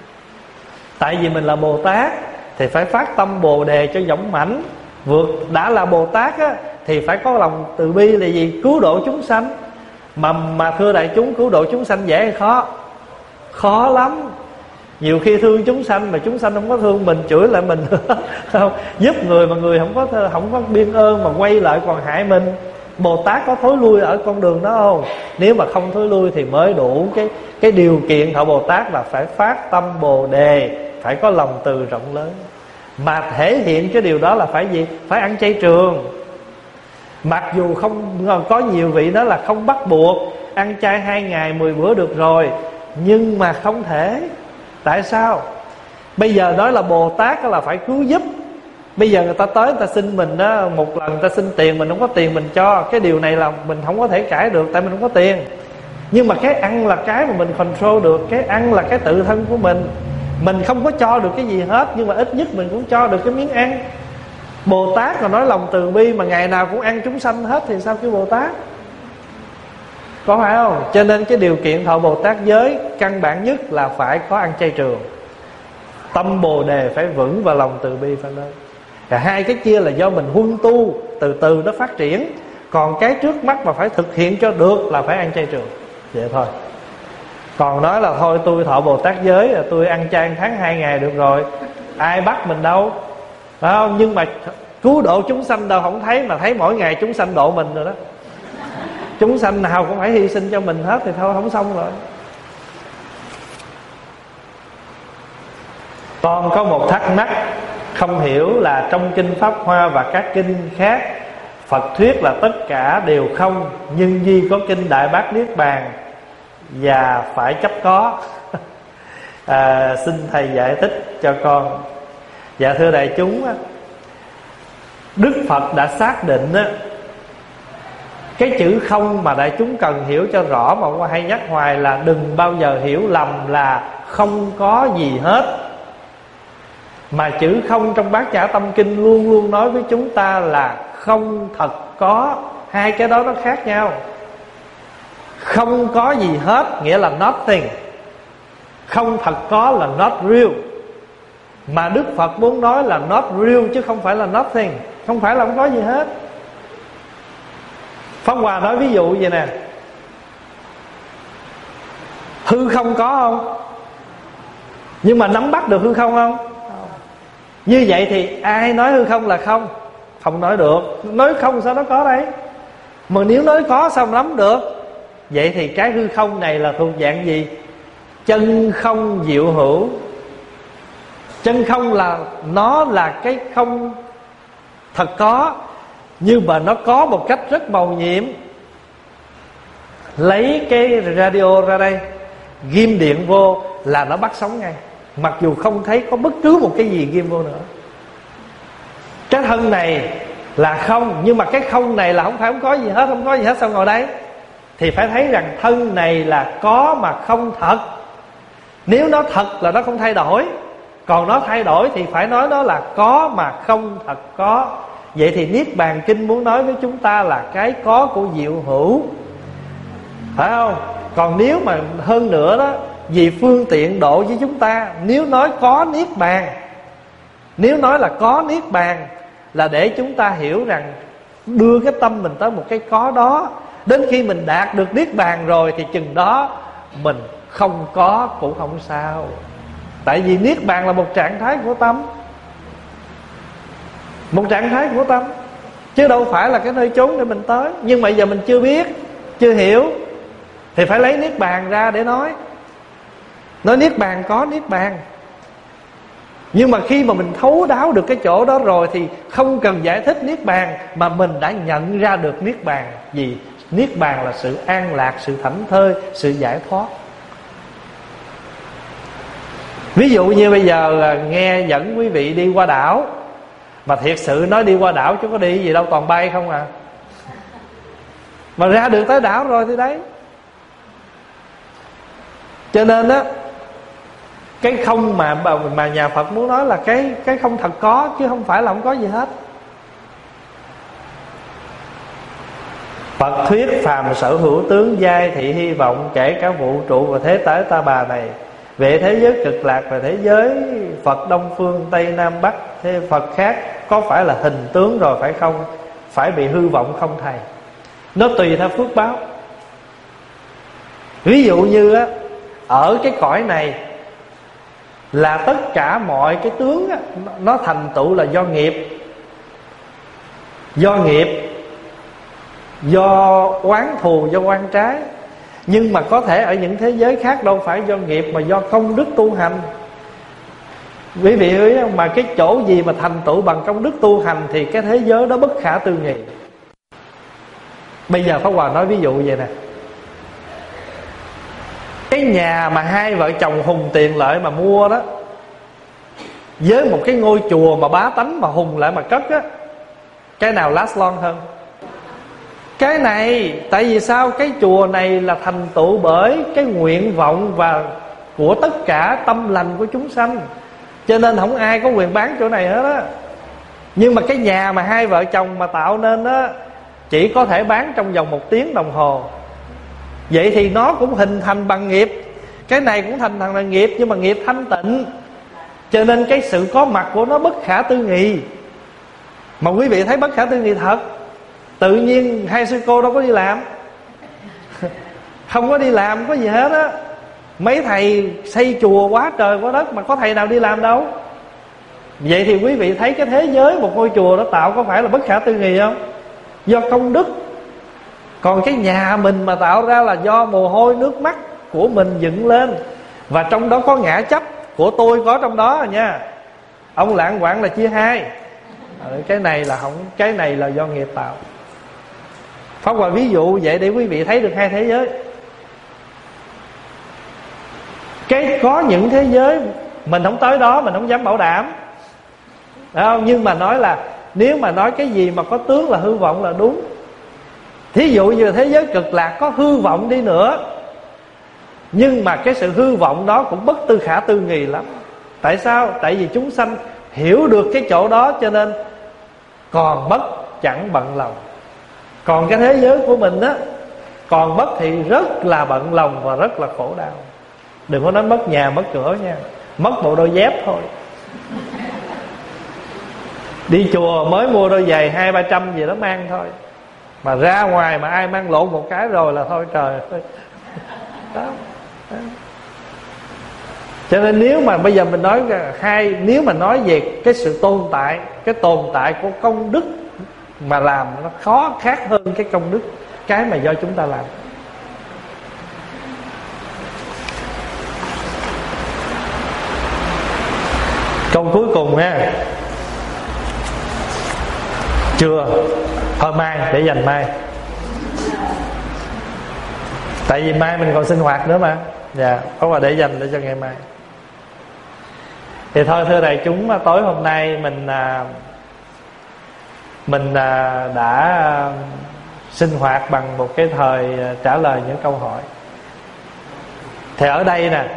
Tại vì mình là Bồ Tát thì phải phát tâm Bồ Đề cho dũng mãnh. Vượt đã là Bồ Tát á, thì phải có lòng từ bi là gì? Cứu độ chúng sanh. Mà mà thưa đại chúng, cứu độ chúng sanh dễ hay khó? Khó lắm. Nhiều khi thương chúng sanh mà chúng sanh không có thương mình, chửi lại mình không? Giúp người mà người không có không có biên ơn mà quay lại còn hại mình. Bồ Tát có thối lui ở con đường đó không? Nếu mà không thối lui thì mới đủ cái cái điều kiện thọ Bồ Tát là phải phát tâm Bồ Đề, phải có lòng từ rộng lớn. Mà thể hiện cái điều đó là phải gì? Phải ăn chay trường. Mặc dù không có nhiều vị đó là không bắt buộc ăn chay hai ngày mười bữa được rồi, nhưng mà không thể. Tại sao? Bây giờ nói là Bồ Tát là phải cứu giúp. Bây giờ người ta tới người ta xin mình đó, một lần người ta xin tiền, mình không có tiền mình cho. Cái điều này là mình không có thể cãi được, tại mình không có tiền. Nhưng mà cái ăn là cái mà mình control được. Cái ăn là cái tự thân của mình. Mình không có cho được cái gì hết, nhưng mà ít nhất mình cũng cho được cái miếng ăn. Bồ Tát là nói lòng từ bi mà ngày nào cũng ăn chúng sanh hết thì sao kêu Bồ Tát? Có phải không? Cho nên cái điều kiện thọ Bồ Tát giới căn bản nhất là phải có ăn chay trường. Tâm Bồ Đề phải vững và lòng từ bi phải lớn. Cả hai cái kia là do mình huân tu, từ từ nó phát triển. Còn cái trước mắt mà phải thực hiện cho được là phải ăn chay trường. Vậy thôi. Còn nói là thôi tôi thọ Bồ Tát giới, là tôi ăn chay tháng hai ngày được rồi, ai bắt mình đâu, phải không? Nhưng mà cứu độ chúng sanh đâu không thấy, mà thấy mỗi ngày chúng sanh độ mình rồi đó. Chúng sanh nào cũng phải hy sinh cho mình hết thì thôi không xong rồi. Con có một thắc mắc không hiểu là trong kinh Pháp Hoa và các kinh khác, Phật thuyết là tất cả đều không, nhưng duy có kinh Đại Bát Niết Bàn và phải chấp có. à, Xin thầy giải thích cho con. Dạ thưa đại chúng, Đức Phật đã xác định cái chữ không mà đại chúng cần hiểu cho rõ, mà qua hay nhắc hoài là đừng bao giờ hiểu lầm là không có gì hết. Mà chữ không trong Bát Nhã Tâm Kinh luôn luôn nói với chúng ta là không thật có. Hai cái đó nó khác nhau. Không có gì hết nghĩa là nothing. Không thật có là not real. Mà Đức Phật muốn nói là not real chứ không phải là nothing. Không phải là không có gì hết. Pháp Hòa nói ví dụ vậy nè: hư không có không? Nhưng mà nắm bắt được hư không không? Như vậy thì ai nói hư không là không? Không nói được. Nói không sao nó có đấy? Mà nếu nói có sao nắm được? Vậy thì cái hư không này là thuộc dạng gì? Chân không diệu hữu. Chân không là nó là cái không thật có, nhưng mà nó có một cách rất màu nhiệm. Lấy cái radio ra đây, ghim điện vô là nó bắt sóng ngay, mặc dù không thấy có bất cứ một cái gì ghim vô nữa. Cái thân này là không, nhưng mà cái không này là không phải không có gì hết. Không có gì hết sao ngồi đây? Thì phải thấy rằng thân này là có mà không thật. Nếu nó thật là nó không thay đổi, còn nó thay đổi thì phải nói nó là có mà không thật có. Vậy thì Niết Bàn Kinh muốn nói với chúng ta là cái có của diệu hữu, phải không? Còn nếu mà hơn nữa đó, vì phương tiện độ với chúng ta, nếu nói có Niết Bàn, nếu nói là có Niết Bàn là để chúng ta hiểu rằng đưa cái tâm mình tới một cái có đó. Đến khi mình đạt được Niết Bàn rồi thì chừng đó mình không có cũng không sao. Tại vì Niết Bàn là một trạng thái của tâm. một trạng thái của tâm, chứ đâu phải là cái nơi chốn để mình tới. Nhưng mà giờ mình chưa biết, chưa hiểu, thì phải lấy niết bàn ra để nói. Nói niết bàn có niết bàn, nhưng mà khi mà mình thấu đáo được cái chỗ đó rồi thì không cần giải thích niết bàn, mà mình đã nhận ra được niết bàn gì. Niết bàn là sự an lạc, sự thảnh thơi, sự giải thoát. Ví dụ như bây giờ là nghe dẫn quý vị đi qua đảo, mà thiệt sự nói đi qua đảo chứ có đi gì đâu, toàn bay không à. Mà ra được tới đảo rồi thì đấy. Cho nên á, cái không mà mà nhà Phật muốn nói là cái cái không thật có, chứ không phải là không có gì hết. Phật thuyết phàm sở hữu tướng giai thị hy vọng, kể cả vũ trụ và thế giới ta bà này. Về thế giới cực lạc và thế giới Phật Đông Phương Tây Nam Bắc, thế Phật khác có phải là hình tướng rồi phải không? Phải bị hư vọng không thầy? Nó tùy theo phước báo. Ví dụ như á, ở cái cõi này là tất cả mọi cái tướng á, nó thành tựu là do nghiệp. Do nghiệp, do oán thù, do oan trái. Nhưng mà có thể ở những thế giới khác đâu phải do nghiệp, mà do công đức tu hành. Quý vị hiểu không? Mà cái chỗ gì mà thành tựu bằng công đức tu hành thì cái thế giới đó bất khả tư nghị. Bây giờ Pháp Hòa nói ví dụ vậy nè. Cái nhà mà hai vợ chồng hùng tiền lợi mà mua đó, với một cái ngôi chùa mà bá tánh mà hùng lại mà cất á, cái nào last long hơn? Cái này. Tại vì sao? Cái chùa này là thành tựu bởi cái nguyện vọng và của tất cả tâm lành của chúng sanh, cho nên không ai có quyền bán chỗ này hết á. Nhưng mà cái nhà mà hai vợ chồng mà tạo nên á, chỉ có thể bán trong vòng một tiếng đồng hồ. Vậy thì nó cũng hình thành bằng nghiệp. Cái này cũng thành thành bằng nghiệp, nhưng mà nghiệp thanh tịnh, cho nên cái sự có mặt của nó bất khả tư nghị. Mà quý vị thấy bất khả tư nghị thật. Tự nhiên hai sư cô đâu có đi làm, không có đi làm có gì hết á. Mấy thầy xây chùa quá trời quá đất mà có thầy nào đi làm đâu. Vậy thì quý vị thấy cái thế giới một ngôi chùa đó tạo có phải là bất khả tư nghị không? Do công đức. Còn cái nhà mình mà tạo ra là do mồ hôi nước mắt của mình dựng lên, và trong đó có ngã chấp của tôi có trong đó nha. Ông lạng quạng là chia hai. Cái này là không, cái này là do nghiệp tạo. Pháp Hòa ví dụ vậy để quý vị thấy được hai thế giới. Cái có những thế giới mình không tới đó, mình không dám bảo đảm, phải không? Nhưng mà nói là nếu mà nói cái gì mà có tướng là hư vọng là đúng. Thí dụ như thế giới cực lạc có hư vọng đi nữa, nhưng mà cái sự hư vọng đó cũng bất tư khả tư nghì lắm. Tại sao? Tại vì chúng sanh hiểu được cái chỗ đó, cho nên còn mất chẳng bận lòng. Còn cái thế giới của mình á, còn mất thì rất là bận lòng và rất là khổ đau. Đừng có nói mất nhà mất cửa nha, mất bộ đôi dép thôi. Đi chùa mới mua đôi giày hai ba trăm gì đó mang thôi, mà ra ngoài mà ai mang lộn một cái rồi là thôi trời ơi. Đó. Đó. Cho nên nếu mà bây giờ mình nói hai, nếu mà nói về cái sự tồn tại, cái tồn tại của công đức mà làm nó khó khác hơn cái công đức cái mà do chúng ta làm. Câu cuối cùng ha. Chưa, thôi mai, để dành mai. Tại vì mai mình còn sinh hoạt nữa mà. Dạ, có mà để dành để cho ngày mai. Thì thôi thưa đại chúng, tối hôm nay mình Mình đã sinh hoạt bằng một cái thời trả lời những câu hỏi. Thì ở đây nè,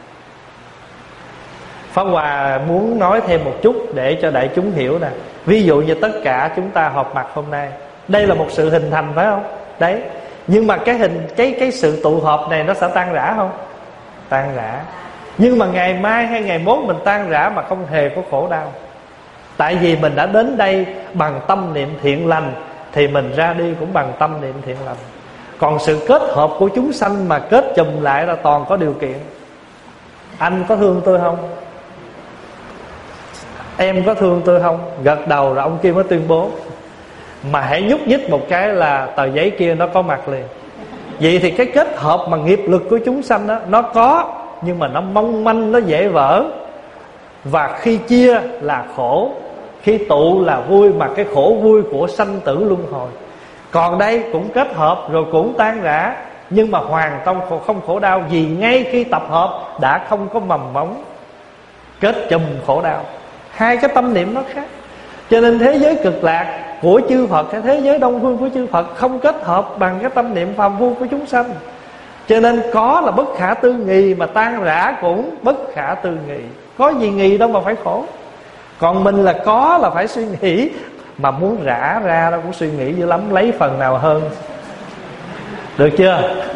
Pháp Hòa muốn nói thêm một chút để cho đại chúng hiểu nè. Ví dụ như tất cả chúng ta họp mặt hôm nay, đây là một sự hình thành phải không? Đấy. Nhưng mà cái hình cái cái sự tụ họp này nó sẽ tan rã không? Tan rã. Nhưng mà ngày mai hay ngày mốt mình tan rã mà không hề có khổ đau. Tại vì mình đã đến đây bằng tâm niệm thiện lành, thì mình ra đi cũng bằng tâm niệm thiện lành. Còn sự kết hợp của chúng sanh mà kết chùm lại là toàn có điều kiện. Anh có thương tôi không? em có thương tôi không? Gật đầu rồi ông kia mới tuyên bố. Mà hãy nhúc nhích một cái là tờ giấy kia nó có mặt liền. Vậy thì cái kết hợp mà nghiệp lực của chúng sanh đó, nó có, nhưng mà nó mong manh, nó dễ vỡ. Và khi chia là khổ, khi tụ là vui, mà cái khổ vui của sanh tử luân hồi. Còn đây cũng kết hợp rồi cũng tan rã, nhưng mà hoàn toàn không khổ đau, vì ngay khi tập hợp đã không có mầm móng kết chùm khổ đau. Hai cái tâm niệm nó khác. Cho nên thế giới cực lạc của chư Phật hay thế giới đông phương của chư Phật không kết hợp bằng cái tâm niệm phàm phu của chúng sanh. Cho nên có là bất khả tư nghị, mà tan rã cũng bất khả tư nghị. Có gì nghị đâu mà phải khổ. Còn mình là có là phải suy nghĩ, mà muốn rã ra đâu cũng suy nghĩ dữ lắm, lấy phần nào hơn. Được chưa?